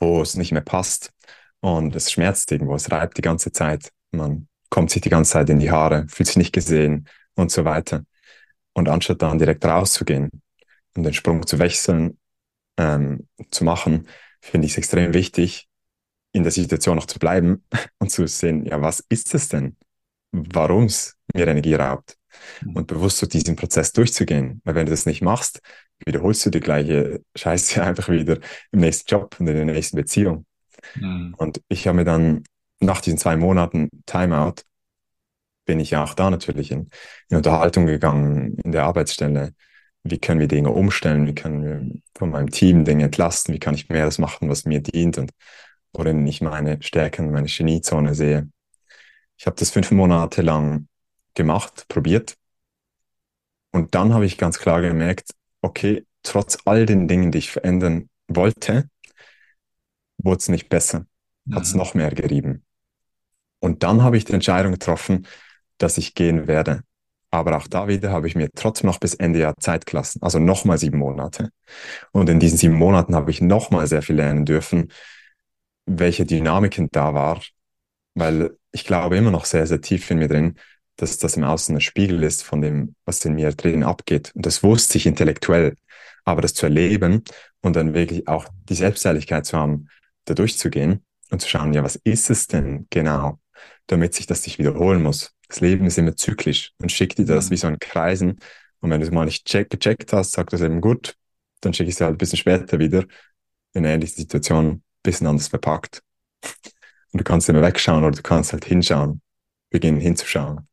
wo es nicht mehr passt und es schmerzt irgendwo, es reibt die ganze Zeit. Man kommt sich die ganze Zeit in die Haare, fühlt sich nicht gesehen und so weiter. Und anstatt dann direkt rauszugehen und den Sprung zu wechseln, zu machen, finde ich es extrem wichtig, in der Situation noch zu bleiben und zu sehen, ja, was ist es denn, warum es mir Energie raubt? Und bewusst so diesen Prozess durchzugehen. Weil wenn du das nicht machst, wiederholst du die gleiche Scheiße einfach wieder im nächsten Job und in der nächsten Beziehung. Mhm. Und ich habe mir dann nach diesen 2 Monaten Timeout, bin ich ja auch da natürlich in Unterhaltung gegangen, in der Arbeitsstelle. Wie können wir Dinge umstellen? Wie können wir von meinem Team Dinge entlasten? Wie kann ich mehr das machen, was mir dient und worin ich meine Stärken, meine Geniezone sehe? Ich habe das 5 Monate lang gemacht, probiert. Und dann habe ich ganz klar gemerkt, okay, trotz all den Dingen, die ich verändern wollte, wurde es nicht besser, hat es Mhm. noch mehr gerieben. Und dann habe ich die Entscheidung getroffen, dass ich gehen werde. Aber auch da wieder habe ich mir trotzdem noch bis Ende Jahr Zeit gelassen, also nochmal 7 Monate. Und in diesen 7 Monaten habe ich nochmal sehr viel lernen dürfen, welche Dynamiken da war, weil ich glaube immer noch sehr, sehr tief in mir drin, dass das im Außen ein Spiegel ist von dem, was in mir drin abgeht. Und das wusste ich intellektuell. Aber das zu erleben und dann wirklich auch die Selbstehrlichkeit zu haben, da durchzugehen und zu schauen, ja, was ist es denn genau, damit sich das nicht wiederholen muss. Das Leben ist immer zyklisch und schickt dir das wie Mhm. so ein Kreisen. Und wenn du es mal nicht gecheckt hast, sagt das eben gut, dann schicke ich es halt ein bisschen später wieder in eine ähnliche Situation, ein bisschen anders verpackt. Und du kannst immer wegschauen oder du kannst halt hinschauen, beginnen hinzuschauen.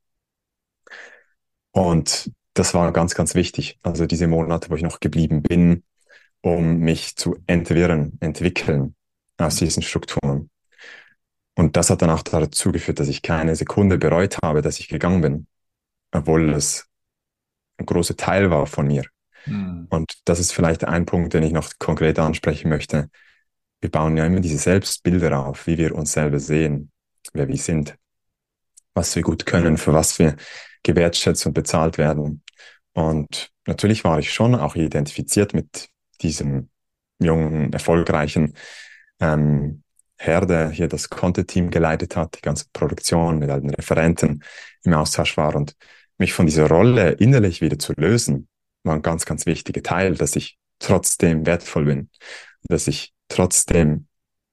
Und das war ganz, ganz wichtig. Also diese Monate, wo ich noch geblieben bin, um mich zu entwirren, entwickeln aus diesen Strukturen. Und das hat dann auch dazu geführt, dass ich keine Sekunde bereut habe, dass ich gegangen bin, obwohl es ein großer Teil war von mir. Mhm. Und das ist vielleicht ein Punkt, den ich noch konkret ansprechen möchte. Wir bauen ja immer diese Selbstbilder auf, wie wir uns selber sehen, wer wir sind, was wir gut können, für was wir gewertschätzt und bezahlt werden. Und natürlich war ich schon auch identifiziert mit diesem jungen, erfolgreichen ähm, Herr, der hier das Content-Team geleitet hat, die ganze Produktion mit allen Referenten im Austausch war. Und mich von dieser Rolle innerlich wieder zu lösen, war ein ganz, ganz wichtiger Teil, dass ich trotzdem wertvoll bin, dass ich trotzdem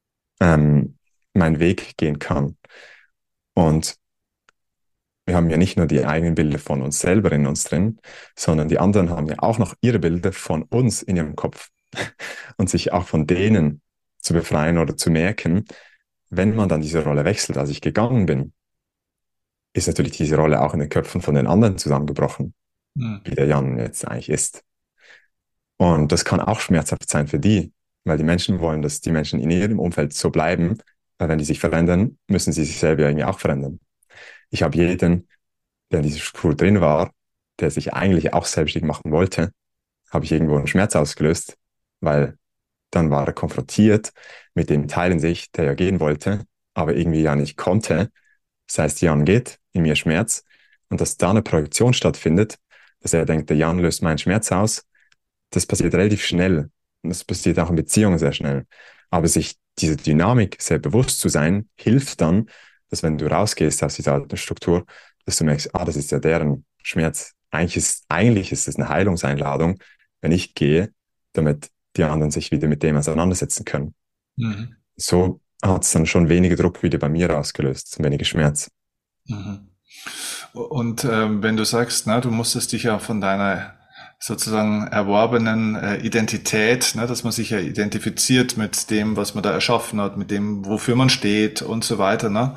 meinen Weg gehen kann. Und wir haben ja nicht nur die eigenen Bilder von uns selber in uns drin, sondern die anderen haben ja auch noch ihre Bilder von uns in ihrem Kopf. Und sich auch von denen zu befreien oder zu merken, wenn man dann diese Rolle wechselt, als ich gegangen bin, ist natürlich diese Rolle auch in den Köpfen von den anderen zusammengebrochen, Mhm. wie der Jan jetzt eigentlich ist. Und das kann auch schmerzhaft sein für die, weil die Menschen wollen, dass die Menschen in ihrem Umfeld so bleiben, weil wenn die sich verändern, müssen sie sich selber irgendwie auch verändern. Ich habe jeden, der in dieser Struktur drin war, der sich eigentlich auch selbstständig machen wollte, habe ich irgendwo einen Schmerz ausgelöst, weil dann war er konfrontiert mit dem Teil in sich, der ja gehen wollte, aber irgendwie ja nicht konnte. Das heißt, Jan geht, in mir Schmerz, und dass da eine Projektion stattfindet, dass er denkt, der Jan löst meinen Schmerz aus, das passiert relativ schnell. Und das passiert auch in Beziehungen sehr schnell. Aber sich diese Dynamik sehr bewusst zu sein, hilft dann, dass wenn du rausgehst aus dieser alten Struktur, dass du merkst, ah, das ist ja deren Schmerz. Eigentlich ist es eine Heilungseinladung, wenn ich gehe, damit die anderen sich wieder mit dem auseinandersetzen können. Mhm. So hat es dann schon weniger Druck wieder bei mir ausgelöst, weniger Schmerz. Mhm. Und wenn du sagst, na, du musstest dich ja von deiner sozusagen erworbenen Identität, ne, dass man sich ja identifiziert mit dem, was man da erschaffen hat, mit dem, wofür man steht und so weiter, ne?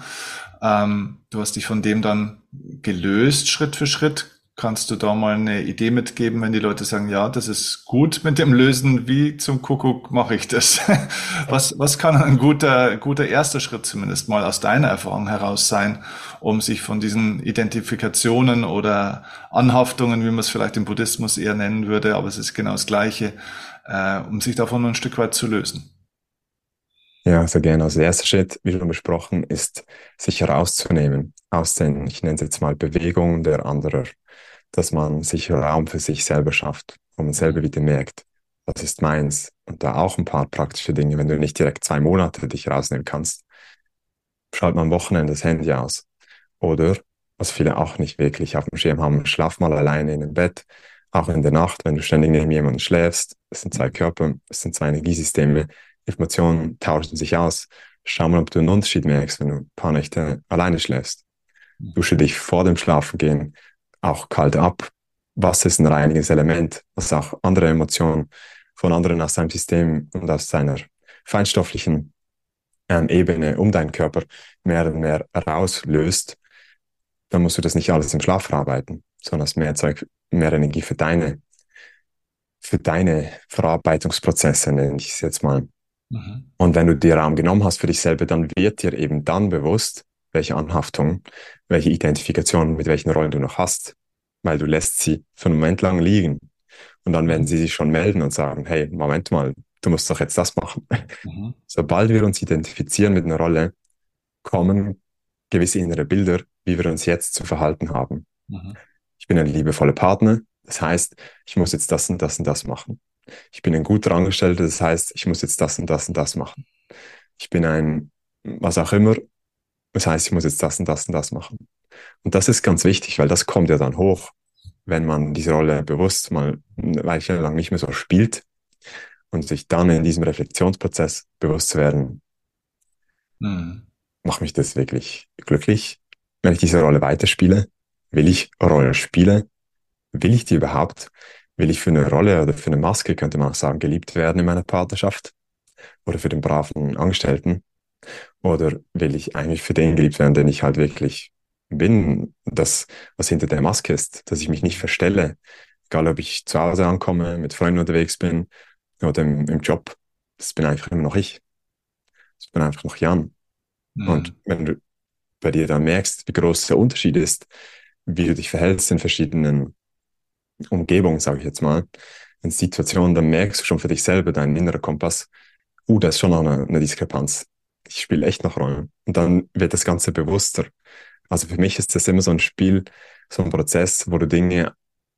Du hast dich von dem dann gelöst, Schritt für Schritt. Kannst du da mal eine Idee mitgeben, wenn die Leute sagen, ja, das ist gut mit dem Lösen, wie zum Kuckuck mache ich das? Was kann ein guter erster Schritt zumindest mal aus deiner Erfahrung heraus sein, um sich von diesen Identifikationen oder Anhaftungen, wie man es vielleicht im Buddhismus eher nennen würde, aber es ist genau das Gleiche, um sich davon ein Stück weit zu lösen? Ja, sehr gerne. Also der erste Schritt, wie schon besprochen, ist, sich herauszunehmen aus den, ich nenne es jetzt mal Bewegungen der anderen, dass man sich Raum für sich selber schafft, wo man selber wieder merkt, das ist meins. Und da auch ein paar praktische Dinge, wenn du nicht direkt 2 Monate dich rausnehmen kannst, schalt mal am Wochenende das Handy aus. Oder, was viele auch nicht wirklich auf dem Schirm haben, schlaf mal alleine in dem Bett, auch in der Nacht, wenn du ständig neben jemandem schläfst. Es sind zwei Körper, es sind zwei Energiesysteme, Informationen tauschen sich aus. Schau mal, ob du einen Unterschied merkst, wenn du ein paar Nächte alleine schläfst. Dusche dich vor dem Schlafengehen auch kalt ab. Wasser ist ein reiniges Element, was auch andere Emotionen von anderen aus deinem System und aus seiner feinstofflichen Ebene um deinen Körper mehr und mehr rauslöst. Dann musst du das nicht alles im Schlaf verarbeiten, sondern hast mehr Zeug, mehr Energie für deine Verarbeitungsprozesse, nenne ich es jetzt mal. Mhm. Und wenn du dir Raum genommen hast für dich selber, dann wird dir eben dann bewusst, welche Anhaftung, welche Identifikation, mit welchen Rollen du noch hast, weil du lässt sie für einen Moment lang liegen. Und dann werden Mhm. sie sich schon melden und sagen, hey, Moment mal, du musst doch jetzt das machen. Mhm. Sobald wir uns identifizieren mit einer Rolle, kommen gewisse innere Bilder, wie wir uns jetzt zu verhalten haben. Mhm. Ich bin ein liebevoller Partner, das heißt, ich muss jetzt das und das und das machen. Ich bin ein guter Angestellter, das heißt, ich muss jetzt das und das und das machen. Ich bin ein was auch immer, das heißt, ich muss jetzt das und das und das machen. Und das ist ganz wichtig, weil das kommt ja dann hoch, wenn man diese Rolle bewusst mal eine Weile lang nicht mehr so spielt und sich dann in diesem Reflexionsprozess bewusst zu werden, Mhm. macht mich das wirklich glücklich, wenn ich diese Rolle weiterspiele? Will ich Rollen spielen? Will ich die überhaupt? Will ich für eine Rolle oder für eine Maske, könnte man auch sagen, geliebt werden in meiner Partnerschaft? Oder für den braven Angestellten? Oder will ich eigentlich für den geliebt werden, den ich halt wirklich bin? Das, was hinter der Maske ist, dass ich mich nicht verstelle. Egal, ob ich zu Hause ankomme, mit Freunden unterwegs bin oder im Job. Das bin einfach immer noch ich. Das bin einfach noch Jan. Und Mhm. wenn du bei dir dann merkst, wie groß der Unterschied ist, wie du dich verhältst in verschiedenen Umgebungen, sage ich jetzt mal, in Situationen, dann merkst du schon für dich selber, dein innerer Kompass, da ist schon noch eine Diskrepanz. Ich spiele echt noch Rollen. Und dann wird das Ganze bewusster. Also für mich ist das immer so ein Spiel, so ein Prozess, wo du Dinge,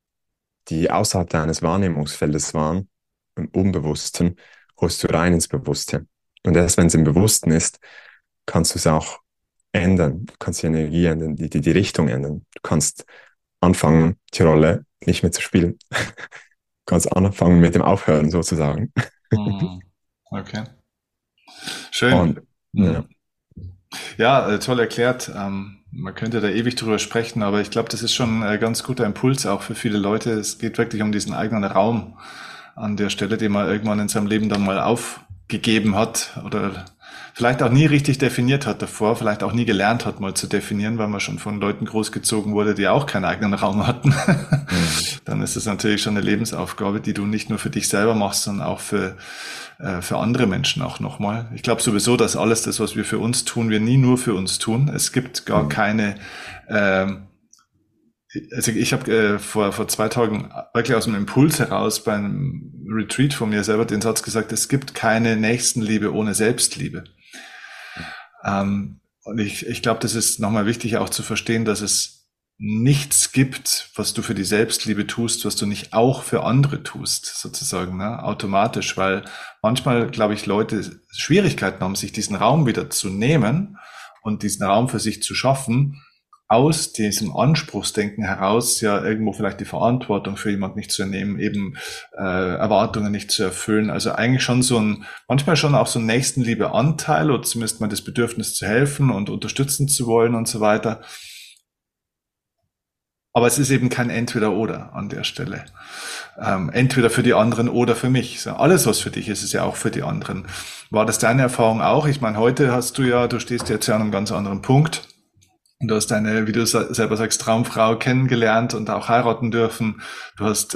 die außerhalb deines Wahrnehmungsfeldes waren, im Unbewussten, holst du rein ins Bewusste. Und erst wenn es im Bewussten ist, kannst du es auch ändern. Du kannst die Energie ändern, die Richtung ändern. Du kannst anfangen, die Rolle nicht mehr zu spielen. Du kannst anfangen mit dem Aufhören sozusagen. Mhm. Okay, schön. Und ja, Mhm. Ja, toll erklärt. Man könnte da ewig drüber sprechen, aber ich glaube, das ist schon ein ganz guter Impuls auch für viele Leute. Es geht wirklich um diesen eigenen Raum an der Stelle, den man irgendwann in seinem Leben dann mal aufgegeben hat oder vielleicht auch nie richtig definiert hat davor, vielleicht auch nie gelernt hat, mal zu definieren, weil man schon von Leuten großgezogen wurde, die auch keinen eigenen Raum hatten. mhm. Dann ist es natürlich schon eine Lebensaufgabe, die du nicht nur für dich selber machst, sondern auch für andere Menschen auch nochmal. Ich glaube sowieso, dass alles das, was wir für uns tun, wir nie nur für uns tun. Es gibt gar Mhm. keine, ähm, also ich habe vor 2 Tagen wirklich aus dem Impuls heraus beim Retreat von mir selber den Satz gesagt, es gibt keine Nächstenliebe ohne Selbstliebe. Und ich glaube, das ist nochmal wichtig auch zu verstehen, dass es nichts gibt, was du für die Selbstliebe tust, was du nicht auch für andere tust, sozusagen, ne? Automatisch, weil manchmal, glaube ich, Leute Schwierigkeiten haben, sich diesen Raum wieder zu nehmen und diesen Raum für sich zu schaffen, aus diesem Anspruchsdenken heraus ja irgendwo vielleicht die Verantwortung für jemand nicht zu nehmen, eben Erwartungen nicht zu erfüllen. Also eigentlich schon so ein, manchmal schon auch so ein Nächstenliebe-Anteil oder zumindest mal das Bedürfnis zu helfen und unterstützen zu wollen und so weiter. Aber es ist eben kein Entweder-Oder an der Stelle. Entweder für die anderen oder für mich. So, alles, was für dich ist, ist ja auch für die anderen. War das deine Erfahrung auch? Ich meine, heute hast du ja, du stehst jetzt ja an einem ganz anderen Punkt. Und du hast deine, wie du selber sagst, Traumfrau kennengelernt und auch heiraten dürfen. Du hast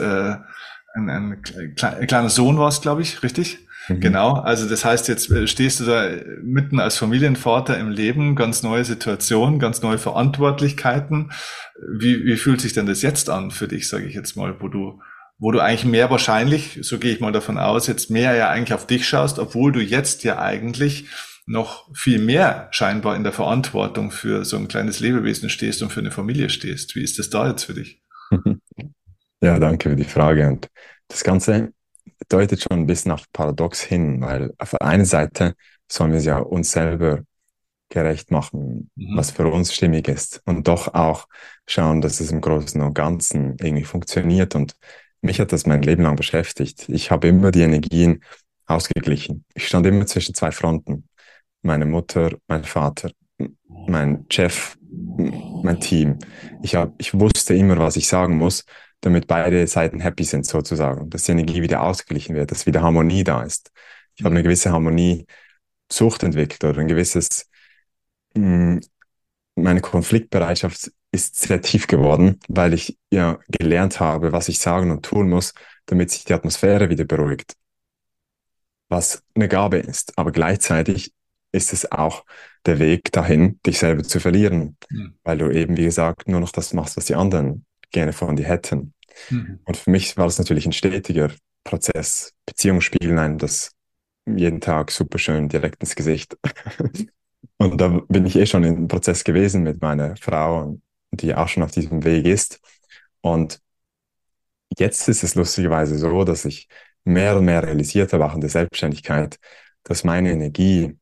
ein kleiner Sohn warst, glaube ich, richtig? Mhm. Genau. Also das heißt, jetzt stehst du da mitten als Familienvater im Leben, ganz neue Situation, ganz neue Verantwortlichkeiten. Wie fühlt sich denn das jetzt an für dich, sage ich jetzt mal, wo du eigentlich mehr wahrscheinlich, so gehe ich mal davon aus, jetzt mehr ja eigentlich auf dich schaust, obwohl du jetzt ja eigentlich noch viel mehr scheinbar in der Verantwortung für so ein kleines Lebewesen stehst und für eine Familie stehst. Wie ist das da jetzt für dich? Ja, danke für die Frage. Und das Ganze deutet schon ein bisschen auf Paradox hin, weil auf der einen Seite sollen wir es ja uns selber gerecht machen, was Mhm. für uns stimmig ist und doch auch schauen, dass es im Großen und Ganzen irgendwie funktioniert. Und mich hat das mein Leben lang beschäftigt. Ich habe immer die Energien ausgeglichen. Ich stand immer zwischen zwei Fronten. Meine Mutter, mein Vater, mein Chef, mein Team. Ich wusste immer, was ich sagen muss, damit beide Seiten happy sind, sozusagen, dass die Energie wieder ausgeglichen wird, dass wieder Harmonie da ist. Ich habe eine Mhm. gewisse Harmoniesucht entwickelt oder ein gewisses, mh, meine Konfliktbereitschaft ist sehr tief geworden, weil ich ja gelernt habe, was ich sagen und tun muss, damit sich die Atmosphäre wieder beruhigt, was eine Gabe ist. Aber gleichzeitig ist es auch der Weg dahin, dich selber zu verlieren, Mhm. weil du eben, wie gesagt, nur noch das machst, was die anderen gerne von dir hätten. Mhm. Und für mich war das natürlich ein stetiger Prozess. Beziehungen spiegeln einem das jeden Tag super schön direkt ins Gesicht. Und da bin ich eh schon im Prozess gewesen mit meiner Frau, die auch schon auf diesem Weg ist. Und jetzt ist es lustigerweise so, dass ich mehr und mehr realisiert habe, auch in der Selbstständigkeit, dass meine Energie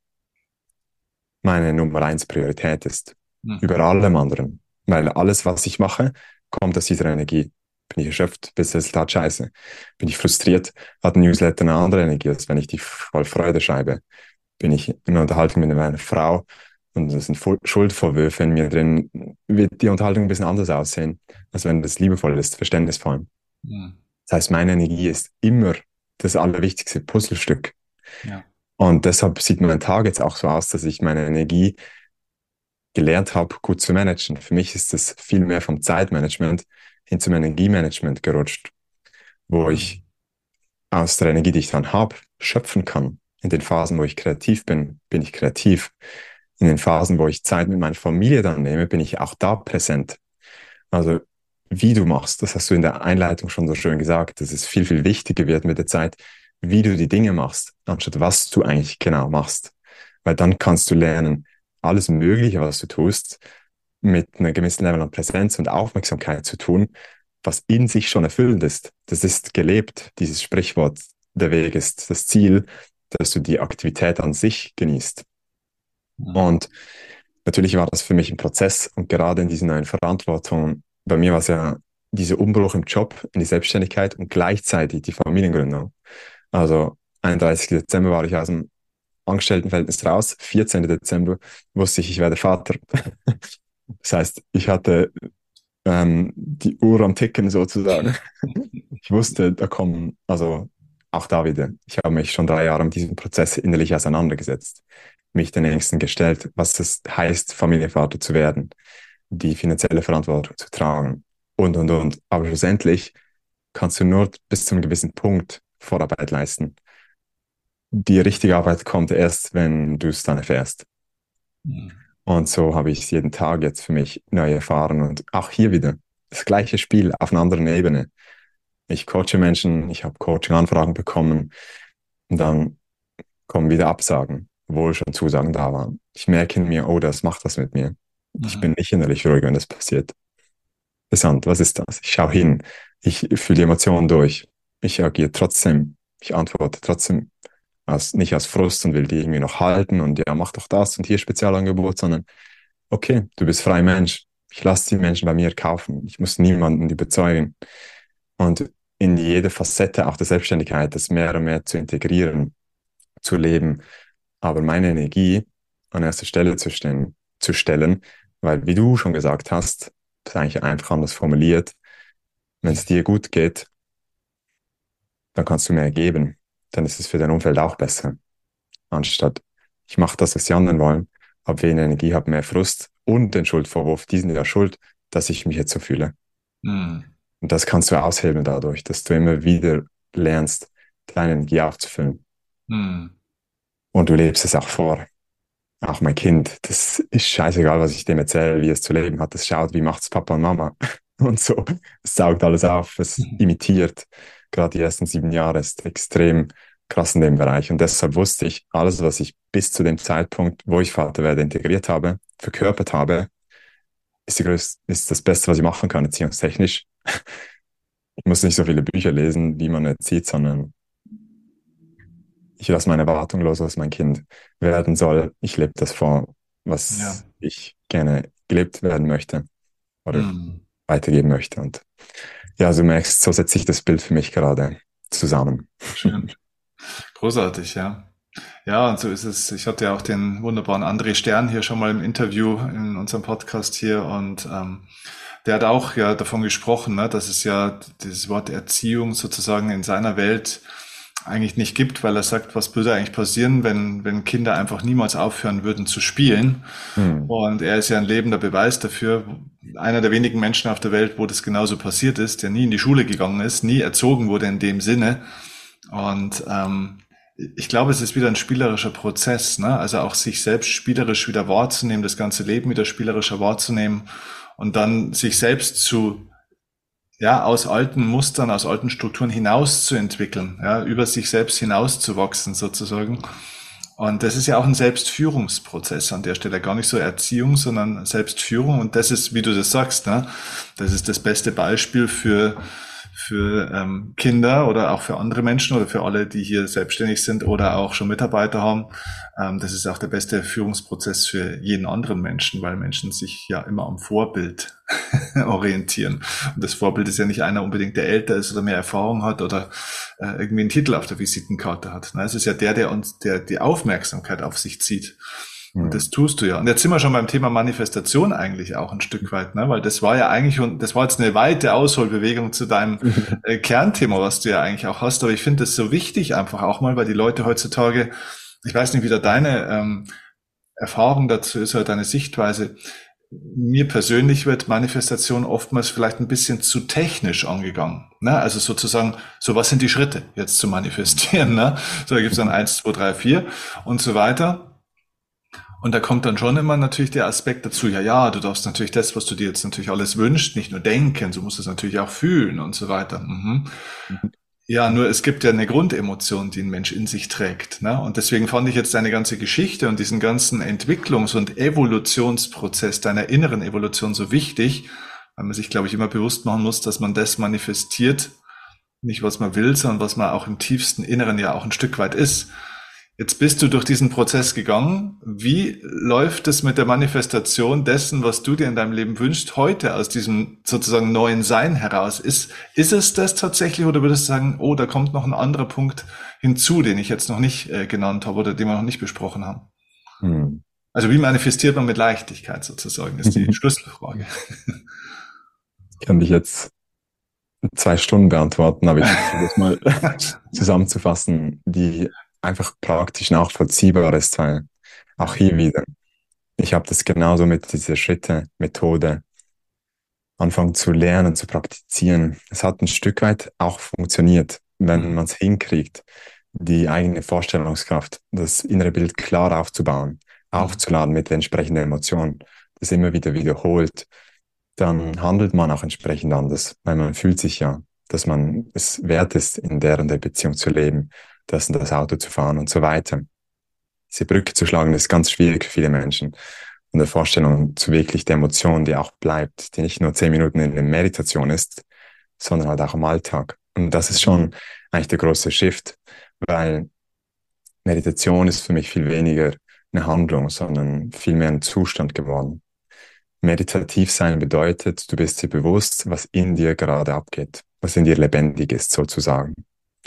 meine Nummer eins Priorität ist. Über Mhm. allem anderen. Weil alles, was ich mache, kommt aus dieser Energie. Bin ich erschöpft, ist das Resultat scheiße. Bin ich frustriert, hat ein Newsletter eine andere Energie, als wenn ich die voll Freude schreibe. Bin ich in einer Unterhaltung mit meiner Frau und es sind Schuldvorwürfe in mir drin, wird die Unterhaltung ein bisschen anders aussehen, als wenn das liebevoll ist, verständnisvoll. Mhm. Das heißt, meine Energie ist immer das allerwichtigste Puzzlestück. Ja. Und deshalb sieht mein Tag jetzt auch so aus, dass ich meine Energie gelernt habe, gut zu managen. Für mich ist es viel mehr vom Zeitmanagement hin zum Energiemanagement gerutscht, wo ich Mhm. aus der Energie, die ich dann habe, schöpfen kann. In den Phasen, wo ich kreativ bin, bin ich kreativ. In den Phasen, wo ich Zeit mit meiner Familie dann nehme, bin ich auch da präsent. Also wie du machst, das hast du in der Einleitung schon so schön gesagt, dass es viel, viel wichtiger wird mit der Zeit, wie du die Dinge machst, anstatt was du eigentlich genau machst. Weil dann kannst du lernen, alles Mögliche, was du tust, mit einer gewissen Level an Präsenz und Aufmerksamkeit zu tun, was in sich schon erfüllend ist. Das ist gelebt, dieses Sprichwort, der Weg ist das Ziel, dass du die Aktivität an sich genießt. Mhm. Und natürlich war das für mich ein Prozess und gerade in diesen neuen Verantwortungen, bei mir war es ja dieser Umbruch im Job, in die Selbstständigkeit und gleichzeitig die Familiengründung. Also 31. Dezember war ich aus dem Angestelltenverhältnis raus, 14. Dezember wusste ich, ich werde Vater. Das heißt, ich hatte die Uhr am Ticken sozusagen. Ich wusste, da kommen, also auch da wieder, ich habe mich schon 3 Jahre mit diesem Prozess innerlich auseinandergesetzt, mich den Ängsten gestellt, was es heißt, Familienvater zu werden, die finanzielle Verantwortung zu tragen und. Aber schlussendlich kannst du nur bis zu einem gewissen Punkt Vorarbeit leisten. Die richtige Arbeit kommt erst, wenn du es dann erfährst. Mhm. Und so habe ich es jeden Tag jetzt für mich neu erfahren und auch hier wieder das gleiche Spiel auf einer anderen Ebene. Ich coache Menschen, ich habe Coaching-Anfragen bekommen und dann kommen wieder Absagen, obwohl schon Zusagen da waren. Ich merke in mir, oh, das macht was mit mir. Ich bin Mhm. nicht innerlich ruhig, wenn das passiert. Interessant, was ist das? Ich schaue hin, ich fühle die Emotionen durch, ich agiere trotzdem, ich antworte trotzdem nicht aus Frust und will die irgendwie noch halten und ja, mach doch das und hier Spezialangebot, sondern okay, du bist freier Mensch. Ich lasse die Menschen bei mir kaufen. Ich muss niemanden überzeugen. Und in jede Facette auch der Selbstständigkeit, das mehr und mehr zu integrieren, zu leben, aber meine Energie an erster Stelle zu stellen, weil, wie du schon gesagt hast, das ist eigentlich einfach anders formuliert, wenn es dir gut geht, dann kannst du mehr geben. Dann ist es für dein Umfeld auch besser. Anstatt, ich mache das, was die anderen wollen, habe weniger Energie, habe mehr Frust und den Schuldvorwurf, die sind ja schuld, dass ich mich jetzt so fühle. Mhm. Und das kannst du aushebeln dadurch, dass du immer wieder lernst, deine Energie aufzufüllen. Mhm. Und du lebst es auch vor. Auch mein Kind, das ist scheißegal, was ich dem erzähle, wie es zu leben hat. Das schaut, wie macht's Papa und Mama. Und so. Es saugt alles auf, es Mhm. imitiert. Gerade die ersten 7 Jahre ist extrem krass in dem Bereich. Und deshalb wusste ich, alles, was ich bis zu dem Zeitpunkt, wo ich Vater werde, integriert habe, verkörpert habe, ist das Beste, was ich machen kann, erziehungstechnisch. Ich muss nicht so viele Bücher lesen, wie man erzieht, sondern ich lasse meine Erwartung los, was mein Kind werden soll. Ich lebe das vor, Ja. was ich gerne gelebt werden möchte oder Hm. weitergeben möchte. Und ja, also du merkst, so setzt sich das Bild für mich gerade zusammen. Schön. Großartig, ja. Ja, und so ist es. Ich hatte ja auch den wunderbaren André Stern hier schon mal im Interview in unserem Podcast hier und der hat auch ja davon gesprochen, ne, dass es ja dieses Wort Erziehung sozusagen in seiner Welt eigentlich nicht gibt, weil er sagt, was würde eigentlich passieren, wenn Kinder einfach niemals aufhören würden zu spielen? Hm. Und er ist ja ein lebender Beweis dafür, einer der wenigen Menschen auf der Welt, wo das genauso passiert ist, der nie in die Schule gegangen ist, nie erzogen wurde in dem Sinne. Und ich glaube, es ist wieder ein spielerischer Prozess, ne? Also auch sich selbst spielerisch wieder wahrzunehmen, das ganze Leben wieder spielerischer wahrzunehmen und dann sich selbst zu, ja, aus alten Mustern, aus alten Strukturen hinauszuentwickeln, ja, über sich selbst hinauszuwachsen sozusagen. Und das ist ja auch ein Selbstführungsprozess an der Stelle, gar nicht so Erziehung, sondern Selbstführung. Und das ist, wie du das sagst, ne, das ist das beste Beispiel für Kinder oder auch für andere Menschen oder für alle, die hier selbstständig sind oder auch schon Mitarbeiter haben. Das ist auch der beste Führungsprozess für jeden anderen Menschen, weil Menschen sich ja immer am Vorbild orientieren. Und das Vorbild ist ja nicht einer unbedingt, der älter ist oder mehr Erfahrung hat oder irgendwie einen Titel auf der Visitenkarte hat. Na, es ist ja der uns, der die Aufmerksamkeit auf sich zieht. Und Hm. das tust du ja. Und jetzt sind wir schon beim Thema Manifestation eigentlich auch ein Stück weit, ne? Weil das war ja eigentlich, und das war jetzt eine weite Ausholbewegung zu deinem Kernthema, was du ja eigentlich auch hast. Aber ich finde das so wichtig einfach auch mal, weil die Leute heutzutage, ich weiß nicht, wie da deine Erfahrung dazu ist oder deine Sichtweise. Mir persönlich wird Manifestation oftmals vielleicht ein bisschen zu technisch angegangen. Ne? Also sozusagen, so was sind die Schritte jetzt zu manifestieren? Ne? So, da gibt's dann 1, 2, 3, 4 und so weiter. Und da kommt dann schon immer natürlich der Aspekt dazu, ja, ja, du darfst natürlich das, was du dir jetzt natürlich alles wünschst, nicht nur denken, du musst es natürlich auch fühlen und so weiter. Mhm. Ja, nur es gibt ja eine Grundemotion, die ein Mensch in sich trägt, ne? Und deswegen fand ich jetzt deine ganze Geschichte und diesen ganzen Entwicklungs- und Evolutionsprozess deiner inneren Evolution so wichtig, weil man sich, glaube ich, immer bewusst machen muss, dass man das manifestiert, nicht was man will, sondern was man auch im tiefsten Inneren ja auch ein Stück weit ist. Jetzt bist du durch diesen Prozess gegangen. Wie läuft es mit der Manifestation dessen, was du dir in deinem Leben wünschst, heute aus diesem sozusagen neuen Sein heraus? Ist es das tatsächlich oder würdest du sagen, oh, da kommt noch ein anderer Punkt hinzu, den ich jetzt noch nicht genannt habe oder den wir noch nicht besprochen haben? Hm. Also wie manifestiert man mit Leichtigkeit sozusagen, ist die Schlüsselfrage. Ich kann dich jetzt 2 Stunden beantworten, aber ich versuche das mal zusammenzufassen, die einfach praktisch nachvollziehbar ist, weil auch hier wieder, ich habe das genauso mit dieser Schritte-Methode anfangen zu lernen, zu praktizieren. Es hat ein Stück weit auch funktioniert, wenn man es hinkriegt, die eigene Vorstellungskraft, das innere Bild klar aufzubauen, aufzuladen mit der entsprechenden Emotion, das immer wieder wiederholt, dann handelt man auch entsprechend anders, weil man fühlt sich ja, dass man es wert ist, in der und der Beziehung zu leben, das und das Auto zu fahren und so weiter. Diese Brücke zu schlagen, ist ganz schwierig für viele Menschen. Und der Vorstellung zu wirklich der Emotion, die auch bleibt, die nicht nur 10 Minuten in der Meditation ist, sondern halt auch im Alltag. Und das ist schon eigentlich der große Shift, weil Meditation ist für mich viel weniger eine Handlung, sondern viel mehr ein Zustand geworden. Meditativ sein bedeutet, du bist dir bewusst, was in dir gerade abgeht, was in dir lebendig ist, sozusagen.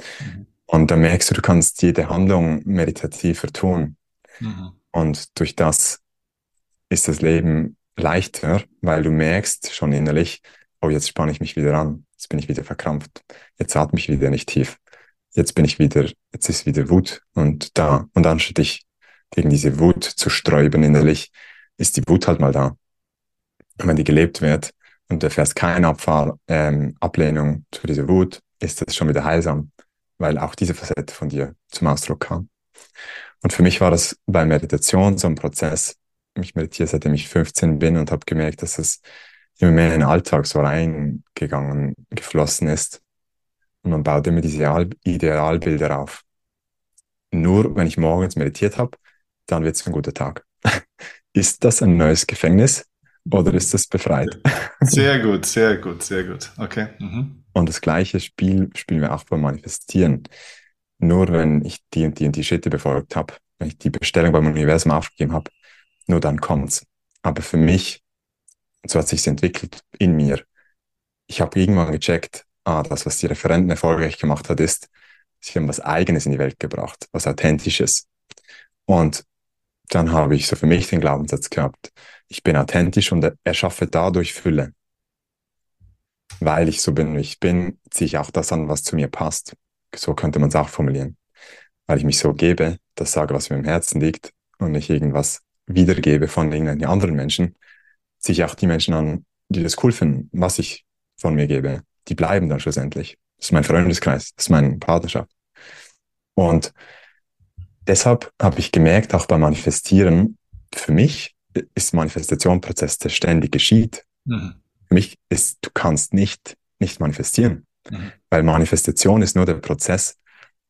Und dann merkst du, du kannst jede Handlung meditativer tun. Und durch das ist das Leben leichter, weil du merkst schon innerlich, oh, jetzt spanne ich mich wieder an, jetzt bin ich wieder verkrampft, jetzt atme ich wieder nicht tief, jetzt ist wieder Wut und da. Und anstatt dich gegen diese Wut zu sträuben innerlich, ist die Wut halt mal da. Und wenn die gelebt wird und du erfährst keine Ablehnung für diese Wut, ist das schon wieder heilsam, weil auch diese Facette von dir zum Ausdruck kam. Und für mich war das bei Meditation so ein Prozess. Ich meditiere, seitdem ich 15 bin und habe gemerkt, dass es immer mehr in den Alltag so reingegangen, geflossen ist. Und man baut immer diese Idealbilder auf. Nur wenn ich morgens meditiert habe, dann wird es ein guter Tag. Ist das ein neues Gefängnis oder ist das befreit? Sehr gut, sehr gut, sehr gut. Okay. Und das gleiche Spiel spielen wir auch beim Manifestieren. nur wenn ich die Schritte befolgt habe, wenn ich die Bestellung beim Universum aufgegeben habe, nur dann kommt's. Aber für mich, so hat sich's entwickelt in mir. Ich habe irgendwann gecheckt, das, was die Referenten erfolgreich gemacht hat, ist, sie haben was Eigenes in die Welt gebracht, was Authentisches. Und dann habe ich so für mich den Glaubenssatz gehabt, ich bin authentisch und erschaffe dadurch Fülle. Weil ich so bin, wie ich bin, ziehe ich auch das an, was zu mir passt. So könnte man es auch formulieren. Weil ich mich so gebe, das sage, was mir im Herzen liegt und nicht irgendwas wiedergebe von irgendeinen anderen Menschen, ziehe ich auch die Menschen an, die das cool finden, was ich von mir gebe. Die bleiben dann schlussendlich. Das ist mein Freundeskreis, das ist meine Partnerschaft. Und deshalb habe ich gemerkt, auch beim Manifestieren, für mich ist Manifestation ein Prozess, der ständig geschieht. Mhm. Für mich ist, du kannst nicht manifestieren, Mhm. weil Manifestation ist nur der Prozess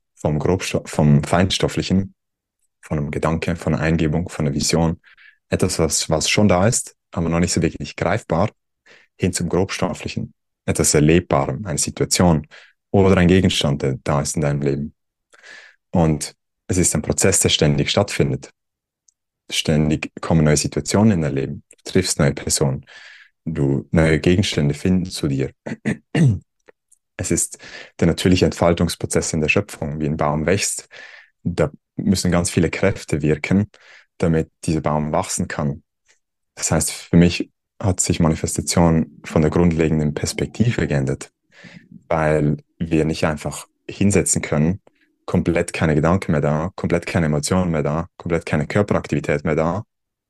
vom Feinstofflichen, von einem Gedanke, von einer Eingebung, von einer Vision. Etwas, was schon da ist, aber noch nicht so wirklich greifbar, hin zum Grobstofflichen. Etwas Erlebbarem, eine Situation oder ein Gegenstand, der da ist in deinem Leben. Und es ist ein Prozess, der ständig stattfindet. Ständig kommen neue Situationen in dein Leben. Du triffst neue Personen. Neue Gegenstände finden zu dir. Es ist der natürliche Entfaltungsprozess in der Schöpfung, wie ein Baum wächst. Da müssen ganz viele Kräfte wirken, damit dieser Baum wachsen kann. Das heißt, für mich hat sich Manifestation von der grundlegenden Perspektive geändert, weil wir nicht einfach hinsetzen können, komplett keine Gedanken mehr da, komplett keine Emotionen mehr da, komplett keine Körperaktivität mehr da,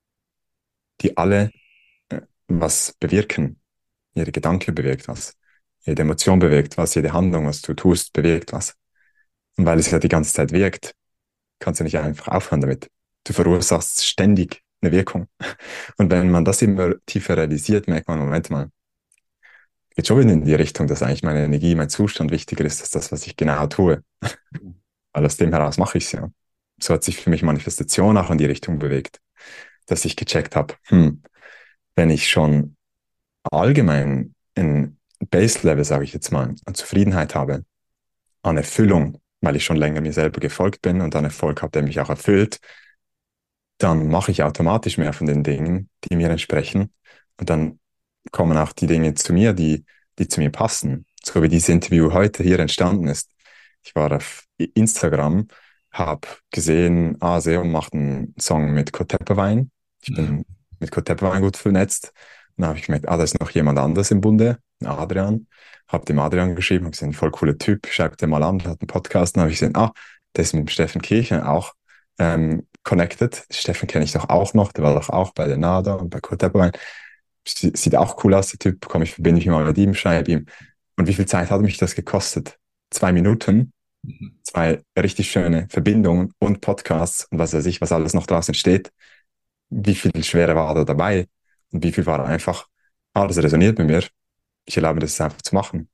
die alle was bewirken. Jede Gedanke bewirkt was, jede Emotion bewirkt was, jede Handlung, was du tust, bewirkt was. Und weil es ja die ganze Zeit wirkt, kannst du nicht einfach aufhören damit. Du verursachst ständig eine Wirkung. Und wenn man das immer tiefer realisiert, merkt man, Moment mal, geht schon wieder in die Richtung, dass eigentlich meine Energie, mein Zustand wichtiger ist als das, was ich genau tue. Weil aus dem heraus mache ich es ja. So hat sich für mich Manifestation auch in die Richtung bewegt, dass ich gecheckt habe, wenn ich schon allgemein ein Base-Level, sage ich jetzt mal, an Zufriedenheit habe, an Erfüllung, weil ich schon länger mir selber gefolgt bin und einen Erfolg habe, der mich auch erfüllt, dann mache ich automatisch mehr von den Dingen, die mir entsprechen. Und dann kommen auch die Dinge zu mir, die zu mir passen. So wie dieses Interview heute hier entstanden ist. Ich war auf Instagram, habe gesehen, Seo macht einen Song mit Kurt Tepperwein. Ich Mhm. bin mit Kurt Tepperwein gut vernetzt. Dann habe ich gemerkt, da ist noch jemand anderes im Bunde, Adrian. Habe dem Adrian geschrieben, habe gesehen, voll cooler Typ, schreibt den mal an, hat einen Podcast. Dann habe ich gesehen, der ist mit dem Steffen Kircher auch connected. Steffen kenne ich doch auch noch, der war doch auch bei der NADA und bei Kurt Tepperwein. Sieht auch cool aus, der Typ. Komm, ich verbinde mich mal mit ihm, schreibe ihm. Und wie viel Zeit hat mich das gekostet? 2 Minuten, Mhm. zwei richtig schöne Verbindungen und Podcasts und was weiß ich, was alles noch draußen steht. Wie viel Schwere war da dabei? Und wie viel war einfach, das resoniert mit mir. Ich erlaube mir das einfach zu machen.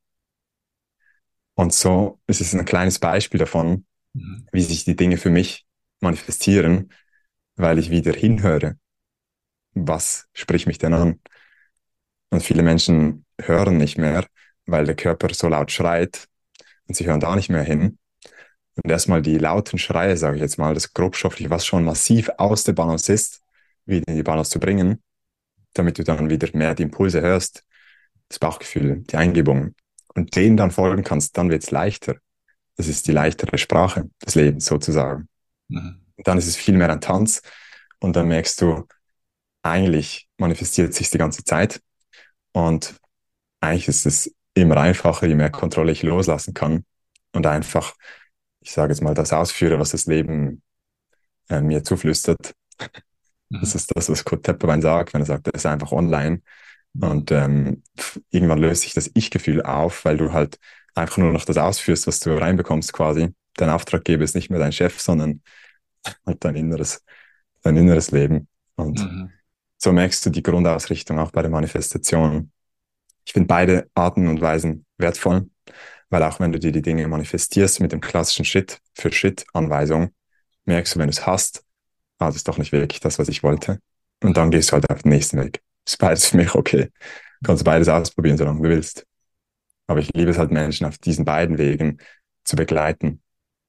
Und so ist es ein kleines Beispiel davon, Mhm. wie sich die Dinge für mich manifestieren, weil ich wieder hinhöre. Was spricht mich denn an? Und viele Menschen hören nicht mehr, weil der Körper so laut schreit und sie hören da nicht mehr hin. Und erstmal die lauten Schreie, sage ich jetzt mal, das Grobstoffliche, was schon massiv aus der Balance ist, wieder in die Balance zu bringen, damit du dann wieder mehr die Impulse hörst, das Bauchgefühl, die Eingebung und denen dann folgen kannst, dann wird es leichter. Das ist die leichtere Sprache des Lebens sozusagen. Mhm. Und dann ist es viel mehr ein Tanz und dann merkst du, eigentlich manifestiert sich die ganze Zeit und eigentlich ist es immer einfacher, je mehr Kontrolle ich loslassen kann und einfach, ich sage jetzt mal, das ausführe, was das Leben mir zuflüstert. Das Mhm. ist das, was Kurt Tepperwein sagt, wenn er sagt, er ist einfach online. Mhm. Und irgendwann löst sich das Ich-Gefühl auf, weil du halt einfach nur noch das ausführst, was du reinbekommst quasi. Dein Auftraggeber ist nicht mehr dein Chef, sondern halt dein inneres Leben. Und Mhm. so merkst du die Grundausrichtung auch bei der Manifestation. Ich finde beide Arten und Weisen wertvoll, weil auch wenn du dir die Dinge manifestierst mit dem klassischen Schritt-für-Schritt-Anweisung, merkst du, wenn du es hast, das ist doch nicht wirklich das, was ich wollte. Und dann Mhm. gehst du halt auf den nächsten Weg. Ist beides für mich okay. Kannst beides ausprobieren, solange du willst. Aber ich liebe es halt, Menschen auf diesen beiden Wegen zu begleiten.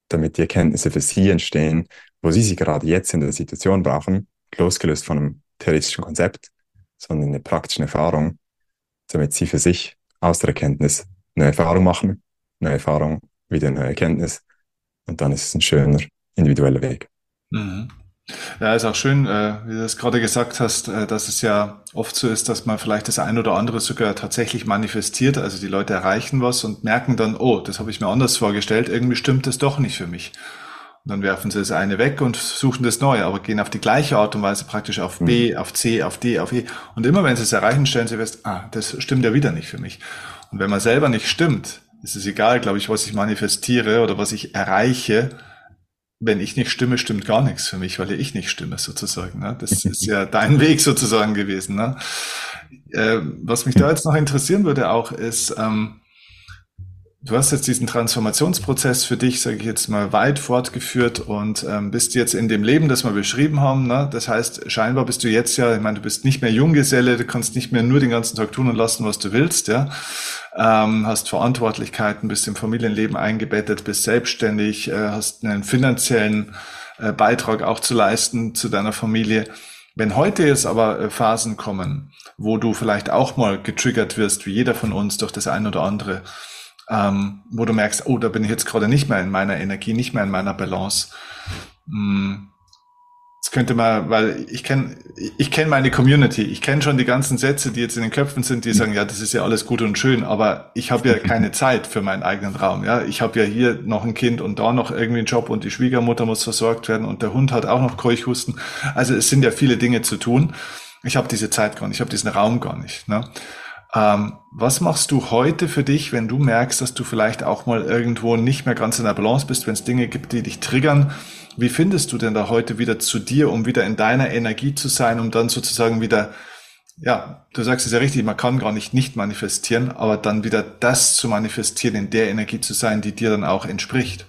damit die Erkenntnisse für sie entstehen, wo sie gerade jetzt in der Situation brauchen, losgelöst von einem theoretischen Konzept, sondern eine praktische Erfahrung, damit sie für sich aus der Erkenntnis eine Erfahrung machen, eine Erfahrung, wieder eine Erkenntnis und dann ist es ein schöner individueller Weg. Mhm. Ja, ist auch schön, wie du das gerade gesagt hast, dass es ja oft so ist, dass man vielleicht das ein oder andere sogar tatsächlich manifestiert. Also die Leute erreichen was und merken dann, oh, das habe ich mir anders vorgestellt, irgendwie stimmt das doch nicht für mich. Und dann werfen sie das eine weg und suchen das neue, aber gehen auf die gleiche Art und Weise praktisch auf Mhm. B, auf C, auf D, auf E. Und immer wenn sie es erreichen, stellen sie fest, ah, das stimmt ja wieder nicht für mich. Und wenn man selber nicht stimmt, ist es egal, glaube ich, was ich manifestiere oder was ich erreiche. Wenn ich nicht stimme, stimmt gar nichts für mich, weil ja ich nicht stimme sozusagen. Ne? Das ist ja dein Weg sozusagen gewesen. Ne? Was mich da jetzt noch interessieren würde auch ist, du hast jetzt diesen Transformationsprozess für dich, sage ich jetzt mal, weit fortgeführt und bist jetzt in dem Leben, das wir beschrieben haben. Ne? Das heißt, scheinbar bist du jetzt ja, ich meine, du bist nicht mehr Junggeselle, du kannst nicht mehr nur den ganzen Tag tun und lassen, was du willst, ja. Hast Verantwortlichkeiten, bist im Familienleben eingebettet, bist selbstständig, hast einen finanziellen Beitrag auch zu leisten zu deiner Familie. Wenn heute jetzt aber Phasen kommen, wo du vielleicht auch mal getriggert wirst, wie jeder von uns, durch das ein oder andere, wo du merkst, oh, da bin ich jetzt gerade nicht mehr in meiner Energie, nicht mehr in meiner Balance. Das könnte man, weil ich kenn meine Community, ich kenne schon die ganzen Sätze, die jetzt in den Köpfen sind, die sagen, ja, das ist ja alles gut und schön, aber ich habe ja keine Zeit für meinen eigenen Raum. Ja, ich habe ja hier noch ein Kind und da noch irgendwie einen Job und die Schwiegermutter muss versorgt werden und der Hund hat auch noch Keuchhusten. Also es sind ja viele Dinge zu tun. Ich habe diese Zeit gar nicht, ich habe diesen Raum gar nicht. Ne? Was machst du heute für dich, wenn du merkst, dass du vielleicht auch mal irgendwo nicht mehr ganz in der Balance bist, wenn es Dinge gibt, die dich triggern? Wie findest du denn da heute wieder zu dir, um wieder in deiner Energie zu sein, um dann sozusagen wieder, ja, du sagst es ja richtig, man kann gar nicht manifestieren, aber dann wieder das zu manifestieren, in der Energie zu sein, die dir dann auch entspricht?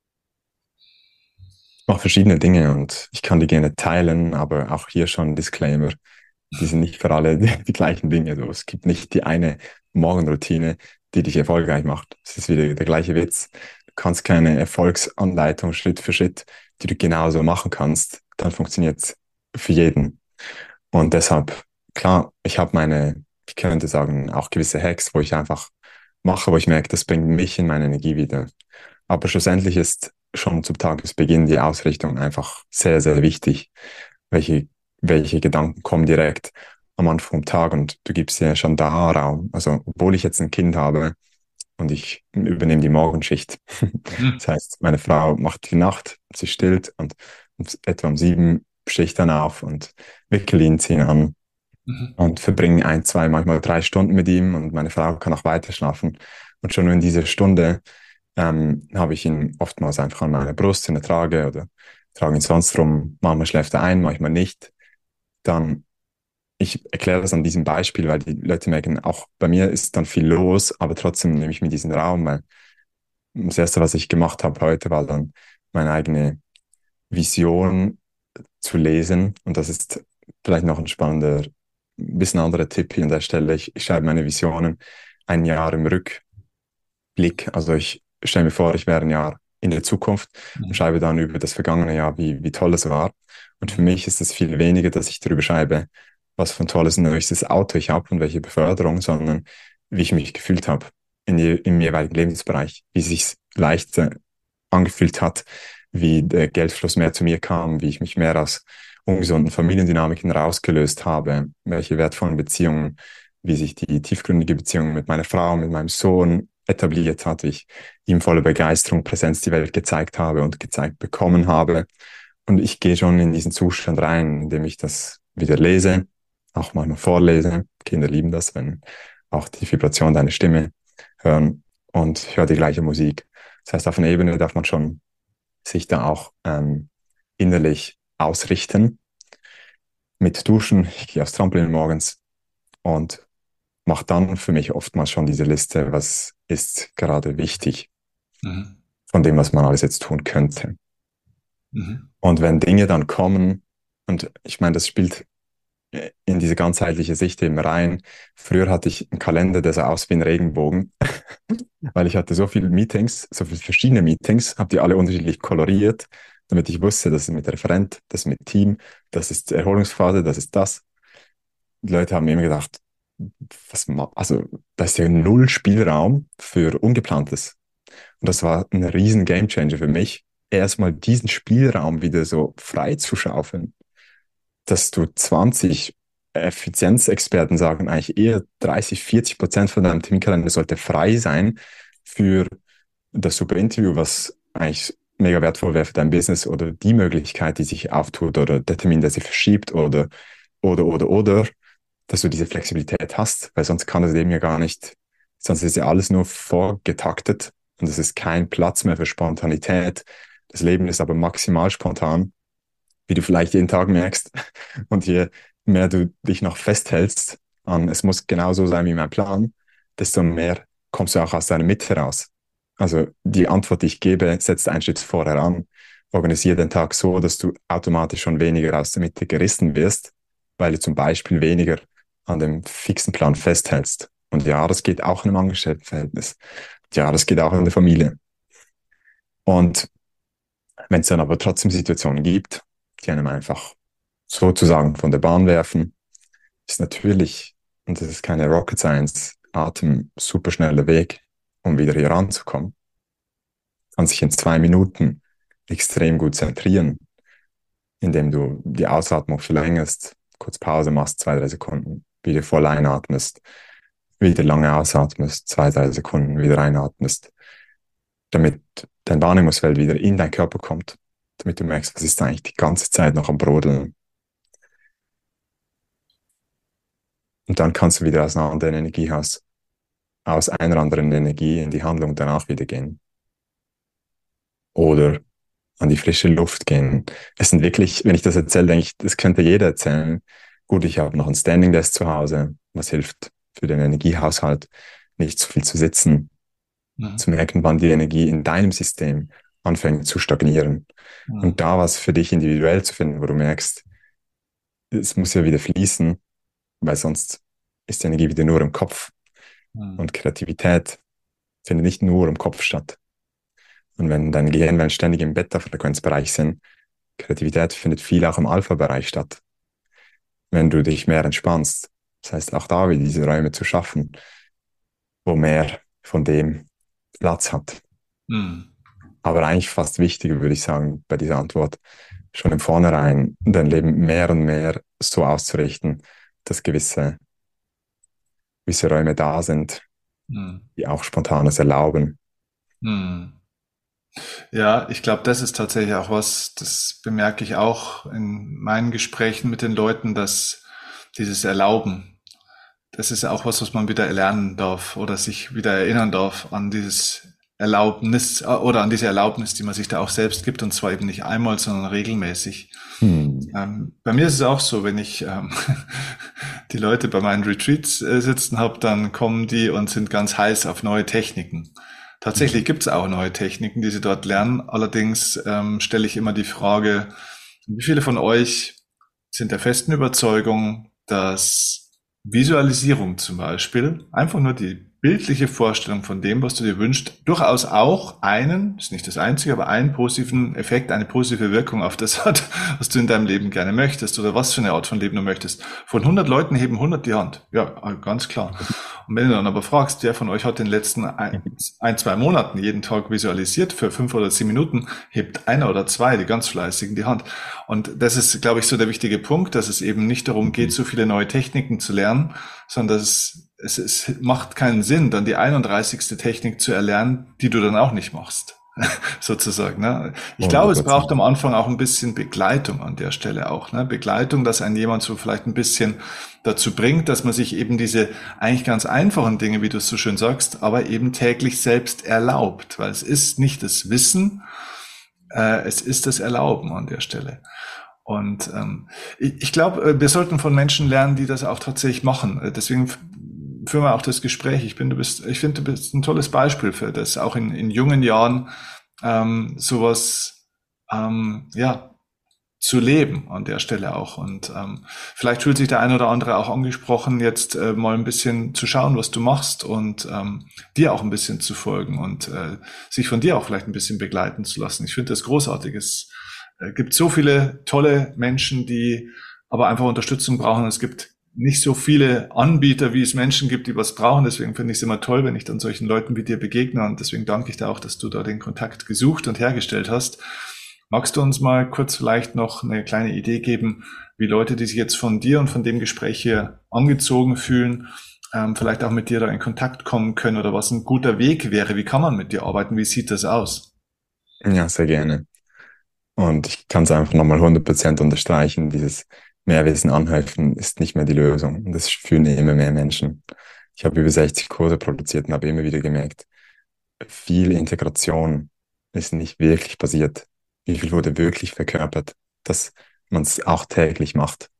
Ich mache verschiedene Dinge und ich kann die gerne teilen, aber auch hier schon ein Disclaimer. Die sind nicht für alle die gleichen Dinge. So, es gibt nicht die eine Morgenroutine, die dich erfolgreich macht. Es ist wieder der gleiche Witz. Du kannst keine Erfolgsanleitung Schritt für Schritt, die du genauso machen kannst, dann funktioniert es für jeden. Und deshalb, klar, ich habe meine, ich könnte sagen, auch gewisse Hacks, wo ich einfach mache, wo ich merke, das bringt mich in meine Energie wieder. Aber schlussendlich ist schon zum Tagesbeginn die Ausrichtung einfach sehr, sehr wichtig. Welche, welche Gedanken kommen direkt am Anfang vom Tag und du gibst dir schon da Raum. Also, obwohl ich jetzt ein Kind habe und ich übernehme die Morgenschicht. Mhm. Das heißt, meine Frau macht die Nacht, sie stillt und etwa um 7 stehe ich dann auf und wickel ihn, ziehe ihn an Mhm. und verbringe ein, zwei, manchmal 3 Stunden mit ihm und meine Frau kann auch weiter schlafen. Und schon in dieser Stunde habe ich ihn oftmals einfach an meiner Brust in der Trage oder trage ihn sonst rum. Manchmal schläft er ein, manchmal nicht. Dann, ich erkläre das an diesem Beispiel, weil die Leute merken, auch bei mir ist dann viel los, aber trotzdem nehme ich mir diesen Raum, weil das Erste, was ich gemacht habe heute, war dann meine eigene Vision zu lesen. Und das ist vielleicht noch ein spannender, ein bisschen anderer Tipp hier an der Stelle. Ich schreibe meine Visionen ein Jahr im Rückblick. Also ich stelle mir vor, ich wäre ein Jahr in der Zukunft und Mhm. schreibe dann über das vergangene Jahr, wie toll es war. Und für mich ist es viel weniger, dass ich darüber schreibe, was für ein tolles neuestes Auto ich habe und welche Beförderung, sondern wie ich mich gefühlt habe im jeweiligen Lebensbereich, wie es sich leicht angefühlt hat, wie der Geldfluss mehr zu mir kam, wie ich mich mehr aus ungesunden Familiendynamiken rausgelöst habe, welche wertvollen Beziehungen, wie sich die tiefgründige Beziehung mit meiner Frau, mit meinem Sohn etabliert hat, wie ich ihm voller Begeisterung Präsenz die Welt gezeigt habe und gezeigt bekommen habe. Und ich gehe schon in diesen Zustand rein, indem ich das wieder lese, auch manchmal vorlese. Kinder lieben das, wenn auch die Vibration deiner Stimme hören und ich höre die gleiche Musik. Das heißt, auf einer Ebene darf man schon sich da auch innerlich ausrichten. Mit Duschen, ich gehe aufs Trampolin morgens und mache dann für mich oftmals schon diese Liste, was ist gerade wichtig Mhm. von dem, was man alles jetzt tun könnte. Mhm. Und wenn Dinge dann kommen, und ich meine, das spielt in diese ganzheitliche Sicht eben rein. Früher hatte ich einen Kalender, der sah aus wie ein Regenbogen, weil ich hatte so viele Meetings, so viele verschiedene Meetings, habe die alle unterschiedlich koloriert, damit ich wusste, das ist mit Referent, das ist mit Team, das ist Erholungsphase, das ist das. Die Leute haben mir immer gedacht, also da ist ja null Spielraum für Ungeplantes. Und das war ein riesen Gamechanger für mich, erstmal diesen Spielraum wieder so frei zu schaufeln, dass du 20 Effizienzexperten sagen eigentlich eher 30-40% von deinem Terminkalender sollte frei sein für das super Interview, was eigentlich mega wertvoll wäre für dein Business oder die Möglichkeit, die sich auftut oder der Termin, der sich verschiebt oder, dass du diese Flexibilität hast, weil sonst kann das Leben ja gar nicht, sonst ist ja alles nur vorgetaktet und es ist kein Platz mehr für Spontanität. Das Leben ist aber maximal spontan, wie du vielleicht jeden Tag merkst. Und je mehr du dich noch festhältst an, es muss genauso sein wie mein Plan, desto mehr kommst du auch aus deiner Mitte raus. Also die Antwort, die ich gebe, setzt einen Schritt vorher an. Organisiere den Tag so, dass du automatisch schon weniger aus der Mitte gerissen wirst, weil du zum Beispiel weniger an dem fixen Plan festhältst. Und ja, das geht auch in einem Angestelltenverhältnis. Ja, das geht auch in der Familie. Und wenn es dann aber trotzdem Situationen gibt, die einem einfach sozusagen von der Bahn werfen, ist natürlich, und das ist keine Rocket Science, Atem superschneller Weg, um wieder hier ranzukommen. Kann sich in 2 Minuten extrem gut zentrieren, indem du die Ausatmung verlängerst, kurz Pause machst, 2-3 Sekunden, wieder voll einatmest, wieder lange ausatmest, 2-3 Sekunden, wieder einatmest, damit dein Wahrnehmungsfeld wieder in deinen Körper kommt, damit du merkst, was ist eigentlich die ganze Zeit noch am Brodeln. Und dann kannst du wieder aus einer anderen Energie aus einer anderen Energie in die Handlung danach wieder gehen. Oder an die frische Luft gehen. Es sind wirklich, wenn ich das erzähle, denke ich, das könnte jeder erzählen. Gut, ich habe noch ein Standing Desk zu Hause, was hilft für den Energiehaushalt, nicht zu viel zu sitzen, Mhm. zu merken, wann die Energie in deinem System anfängt zu stagnieren. Mhm. Und da was für dich individuell zu finden, wo du merkst, es muss ja wieder fließen, weil sonst ist die Energie wieder nur im Kopf. Mhm. Und Kreativität findet nicht nur im Kopf statt. Und wenn dein Gehirn ständig im Beta-Frequenzbereich sind, Kreativität findet viel auch im Alpha-Bereich statt. Wenn du dich mehr entspannst, das heißt auch da wieder diese Räume zu schaffen, wo mehr von dem Platz hat. Mhm. Aber eigentlich fast wichtiger, würde ich sagen, bei dieser Antwort, schon im Vornherein dein Leben mehr und mehr so auszurichten, dass gewisse Räume da sind, Mhm. die auch Spontanes erlauben. Mhm. Ja, ich glaube, das ist tatsächlich auch was, das bemerke ich auch in meinen Gesprächen mit den Leuten, dass dieses Erlauben, das ist auch was, was man wieder erlernen darf oder sich wieder erinnern darf an dieses Erlaubnis oder an diese Erlaubnis, die man sich da auch selbst gibt, und zwar eben nicht einmal, sondern regelmäßig. Hm. Bei mir ist es auch so, wenn ich die Leute bei meinen Retreats sitzen habe, dann kommen die und sind ganz heiß auf neue Techniken. Tatsächlich gibt es auch neue Techniken, die sie dort lernen. Allerdings stelle ich immer die Frage, wie viele von euch sind der festen Überzeugung, dass Visualisierung zum Beispiel, einfach nur die bildliche Vorstellung von dem, was du dir wünschst, durchaus auch ist nicht das einzige, aber einen positiven Effekt, eine positive Wirkung auf das hat, was du in deinem Leben gerne möchtest oder was für eine Art von Leben du möchtest. Von 100 Leuten heben 100 die Hand. Ja, ganz klar. Und wenn du dann aber fragst, wer von euch hat in den letzten 2 Monaten jeden Tag visualisiert für 5 oder 10 Minuten, hebt einer oder zwei, die ganz fleißigen, die Hand. Und das ist, glaube ich, so der wichtige Punkt, dass es eben nicht darum geht, so viele neue Techniken zu lernen, sondern dass es macht keinen Sinn, dann die 31. Technik zu erlernen, die du dann auch nicht machst, sozusagen. Ne? Ich glaube, es braucht 100%. am Anfang auch ein bisschen Begleitung an der Stelle auch. Ne? Begleitung, dass ein jemand so vielleicht ein bisschen dazu bringt, dass man sich eben diese eigentlich ganz einfachen Dinge, wie du es so schön sagst, aber eben täglich selbst erlaubt, weil es ist nicht das Wissen, es ist das Erlauben an der Stelle. Und ich glaube, wir sollten von Menschen lernen, die das auch tatsächlich machen. Deswegen führen wir auch das Gespräch. Ich finde, du bist ein tolles Beispiel für das, auch in jungen Jahren sowas, ja, zu leben an der Stelle auch. Und vielleicht fühlt sich der ein oder andere auch angesprochen, jetzt mal ein bisschen zu schauen, was du machst und dir auch ein bisschen zu folgen und sich von dir auch vielleicht ein bisschen begleiten zu lassen. Ich finde das großartig. Es gibt so viele tolle Menschen, die aber einfach Unterstützung brauchen. Es gibt nicht so viele Anbieter, wie es Menschen gibt, die was brauchen. Deswegen finde ich es immer toll, wenn ich dann solchen Leuten wie dir begegne. Und deswegen danke ich dir auch, dass du da den Kontakt gesucht und hergestellt hast. Magst du uns mal kurz vielleicht noch eine kleine Idee geben, wie Leute, die sich jetzt von dir und von dem Gespräch hier angezogen fühlen, vielleicht auch mit dir da in Kontakt kommen können oder was ein guter Weg wäre? Wie kann man mit dir arbeiten? Wie sieht das aus? Ja, sehr gerne. Und ich kann es einfach nochmal 100% unterstreichen, dieses Mehrwissen anhäufen ist nicht mehr die Lösung. Und das fühlen immer mehr Menschen. Ich habe über 60 Kurse produziert und habe immer wieder gemerkt, viel Integration ist nicht wirklich passiert. Wie viel wurde wirklich verkörpert, dass man es auch täglich macht.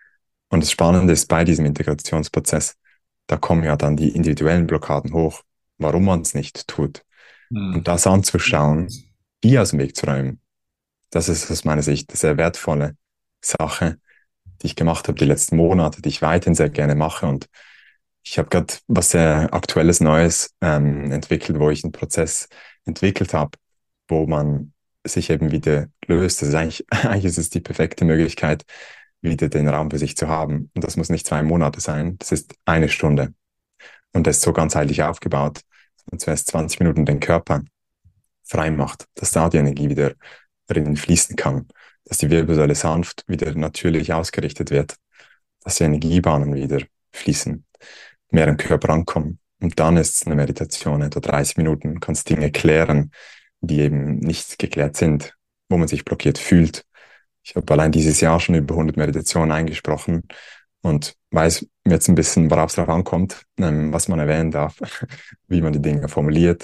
Und das Spannende ist bei diesem Integrationsprozess, da kommen ja dann die individuellen Blockaden hoch, warum man es nicht tut. Und Hm. das anzuschauen, die aus dem Weg zu räumen, das ist aus meiner Sicht eine sehr wertvolle Sache, die ich gemacht habe die letzten Monate, die ich weiterhin sehr gerne mache. Und ich habe gerade was sehr Aktuelles, Neues entwickelt, wo ich einen Prozess entwickelt habe, wo man sich eben wieder löst. Das ist eigentlich, eigentlich ist es die perfekte Möglichkeit, wieder den Raum für sich zu haben. Und das muss nicht 2 Monate sein, das ist eine Stunde. Und das ist so ganzheitlich aufgebaut, dass man zuerst 20 Minuten den Körper frei macht, dass da die Energie wieder drin fließen kann, dass die Wirbelsäule sanft wieder natürlich ausgerichtet wird, dass die Energiebahnen wieder fließen, mehr im Körper ankommen. Und dann ist es eine Meditation, etwa 30 Minuten, kannst Dinge klären, die eben nicht geklärt sind, wo man sich blockiert fühlt. Ich habe allein dieses Jahr schon über 100 Meditationen eingesprochen und weiß jetzt ein bisschen, worauf es drauf ankommt, was man erwähnen darf, wie man die Dinge formuliert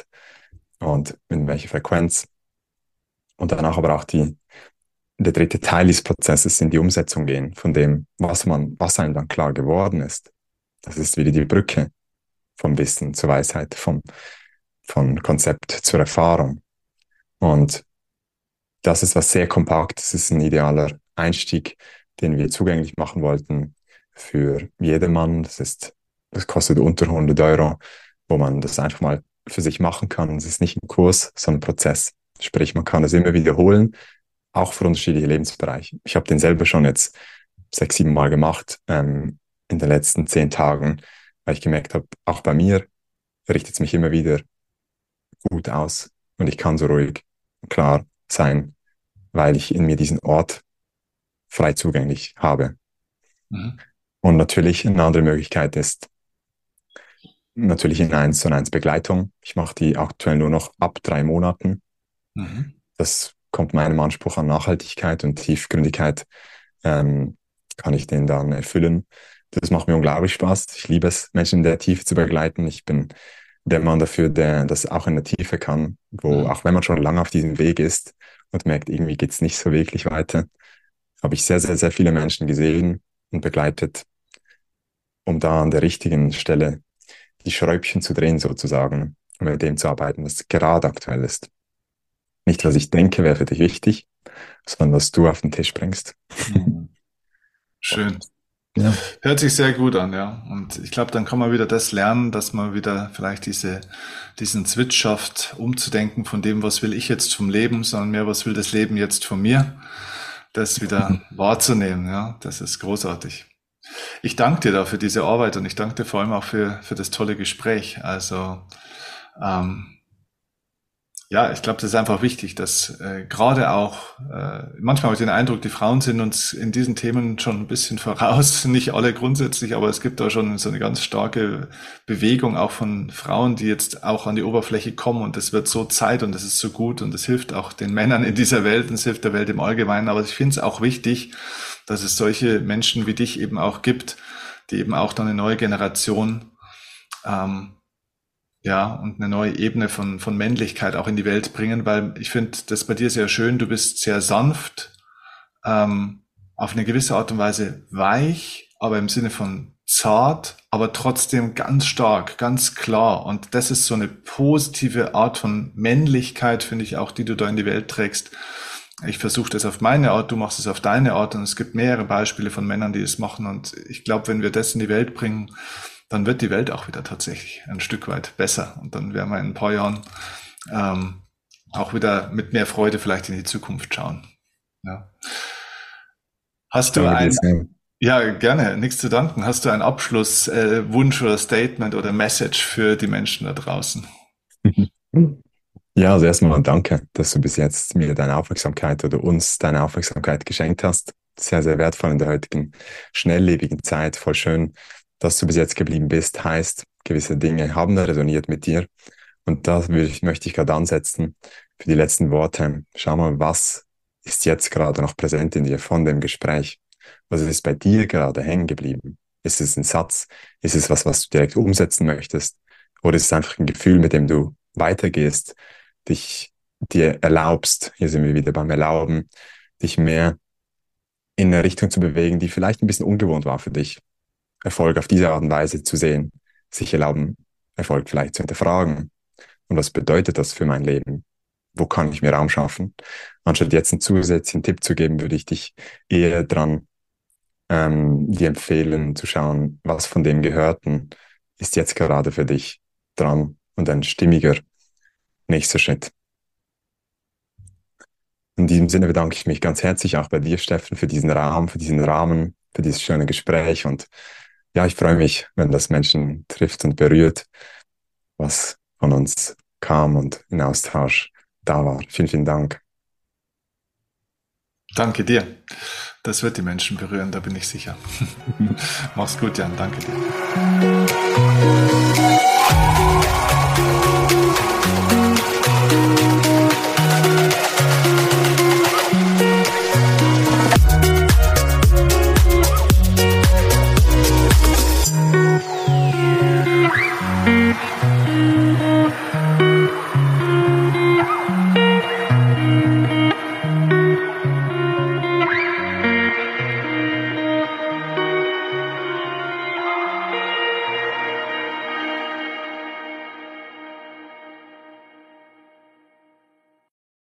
und in welcher Frequenz. Und danach aber auch der dritte Teil des Prozesses in die Umsetzung gehen, von dem, was einem dann klar geworden ist. Das ist wieder die Brücke vom Wissen zur Weisheit, von Konzept zur Erfahrung. Und das ist was sehr kompakt. Das ist ein idealer Einstieg, den wir zugänglich machen wollten für jedermann. Das kostet unter 100 €, wo man das einfach mal für sich machen kann. Es ist nicht ein Kurs, sondern ein Prozess. Sprich, man kann es immer wiederholen, auch für unterschiedliche Lebensbereiche. Ich habe den selber schon jetzt 6, 7 Mal gemacht in den letzten 10 Tagen, weil ich gemerkt habe, auch bei mir richtet es mich immer wieder gut aus und ich kann so ruhig und klar sein, weil ich in mir diesen Ort frei zugänglich habe. Mhm. Und natürlich eine andere Möglichkeit ist natürlich in 1:1 Begleitung. Ich mache die aktuell nur noch ab 3 Monaten. Mhm. Das kommt meinem Anspruch an Nachhaltigkeit und Tiefgründigkeit, kann ich den dann erfüllen. Das macht mir unglaublich Spaß. Ich liebe es, Menschen in der Tiefe zu begleiten. Ich bin der Mann dafür, der das auch in der Tiefe kann, wo, Mhm. auch wenn man schon lange auf diesem Weg ist und merkt, irgendwie geht's nicht so wirklich weiter, habe ich sehr, sehr, sehr viele Menschen gesehen und begleitet, um da an der richtigen Stelle die Schräubchen zu drehen sozusagen, um mit dem zu arbeiten, was gerade aktuell ist. Nicht, was ich denke, wäre für dich wichtig, sondern was du auf den Tisch bringst. Mhm. Schön. Ja. Hört sich sehr gut an, ja. Und ich glaube, dann kann man wieder das lernen, dass man wieder vielleicht diesen Switch schafft, umzudenken von dem, was will ich jetzt vom Leben, sondern mehr, was will das Leben jetzt von mir, das wieder wahrzunehmen, ja. Das ist großartig. Ich danke dir da für diese Arbeit und ich danke dir vor allem auch für das tolle Gespräch. Also, ähm, ja, ich glaube, das ist einfach wichtig, dass gerade auch, manchmal habe ich den Eindruck, die Frauen sind uns in diesen Themen schon ein bisschen voraus, nicht alle grundsätzlich, aber es gibt da schon so eine ganz starke Bewegung auch von Frauen, die jetzt auch an die Oberfläche kommen und es wird so Zeit und es ist so gut und es hilft auch den Männern in dieser Welt und es hilft der Welt im Allgemeinen, aber ich finde es auch wichtig, dass es solche Menschen wie dich eben auch gibt, die eben auch dann eine neue Generation ähm, ja, und eine neue Ebene von Männlichkeit auch in die Welt bringen, weil ich finde das bei dir sehr schön. Du bist sehr sanft, auf eine gewisse Art und Weise weich, aber im Sinne von zart, aber trotzdem ganz stark, ganz klar. Und das ist so eine positive Art von Männlichkeit, finde ich auch, die du da in die Welt trägst, Ich versuche das auf meine Art, du machst es auf deine Art und es gibt mehrere Beispiele von Männern, die es machen und ich glaube, wenn wir das in die Welt bringen, dann wird die Welt auch wieder tatsächlich ein Stück weit besser und dann werden wir in ein paar Jahren ähm, auch wieder mit mehr Freude vielleicht in die Zukunft schauen. Ja. Hast du Danke dir ein, sehr. ja, gerne, nichts zu danken. Hast du einen Abschlusswunsch Wunsch oder Statement oder Message für die Menschen da draußen? Ja, also erstmal danke, dass du bis jetzt mir deine Aufmerksamkeit oder uns deine Aufmerksamkeit geschenkt hast. Sehr, sehr wertvoll in der heutigen schnelllebigen Zeit. Voll schön, dass du bis jetzt geblieben bist. Heißt, gewisse Dinge haben da resoniert mit dir. Und da möchte ich gerade ansetzen für die letzten Worte. Schau mal, was ist jetzt gerade noch präsent in dir von dem Gespräch? Was ist bei dir gerade hängen geblieben? Ist es ein Satz? Ist es was, was du direkt umsetzen möchtest? Oder ist es einfach ein Gefühl, mit dem du weitergehst, dir erlaubst, hier sind wir wieder beim Erlauben, dich mehr in eine Richtung zu bewegen, die vielleicht ein bisschen ungewohnt war für dich, Erfolg auf diese Art und Weise zu sehen, sich erlauben, Erfolg vielleicht zu hinterfragen. Und was bedeutet das für mein Leben? Wo kann ich mir Raum schaffen? Anstatt jetzt einen zusätzlichen Tipp zu geben, würde ich dich eher dran dir empfehlen, zu schauen, was von dem Gehörten ist jetzt gerade für dich dran und ein stimmiger nächster Schritt. In diesem Sinne bedanke ich mich ganz herzlich auch bei dir, Steffen, für diesen Raum, für diesen Rahmen, für dieses schöne Gespräch. Und ja, ich freue mich, wenn das Menschen trifft und berührt, was von uns kam und in Austausch da war. Vielen, vielen Dank. Danke dir. Das wird die Menschen berühren, da bin ich sicher. Mach's gut, Jan. Danke dir.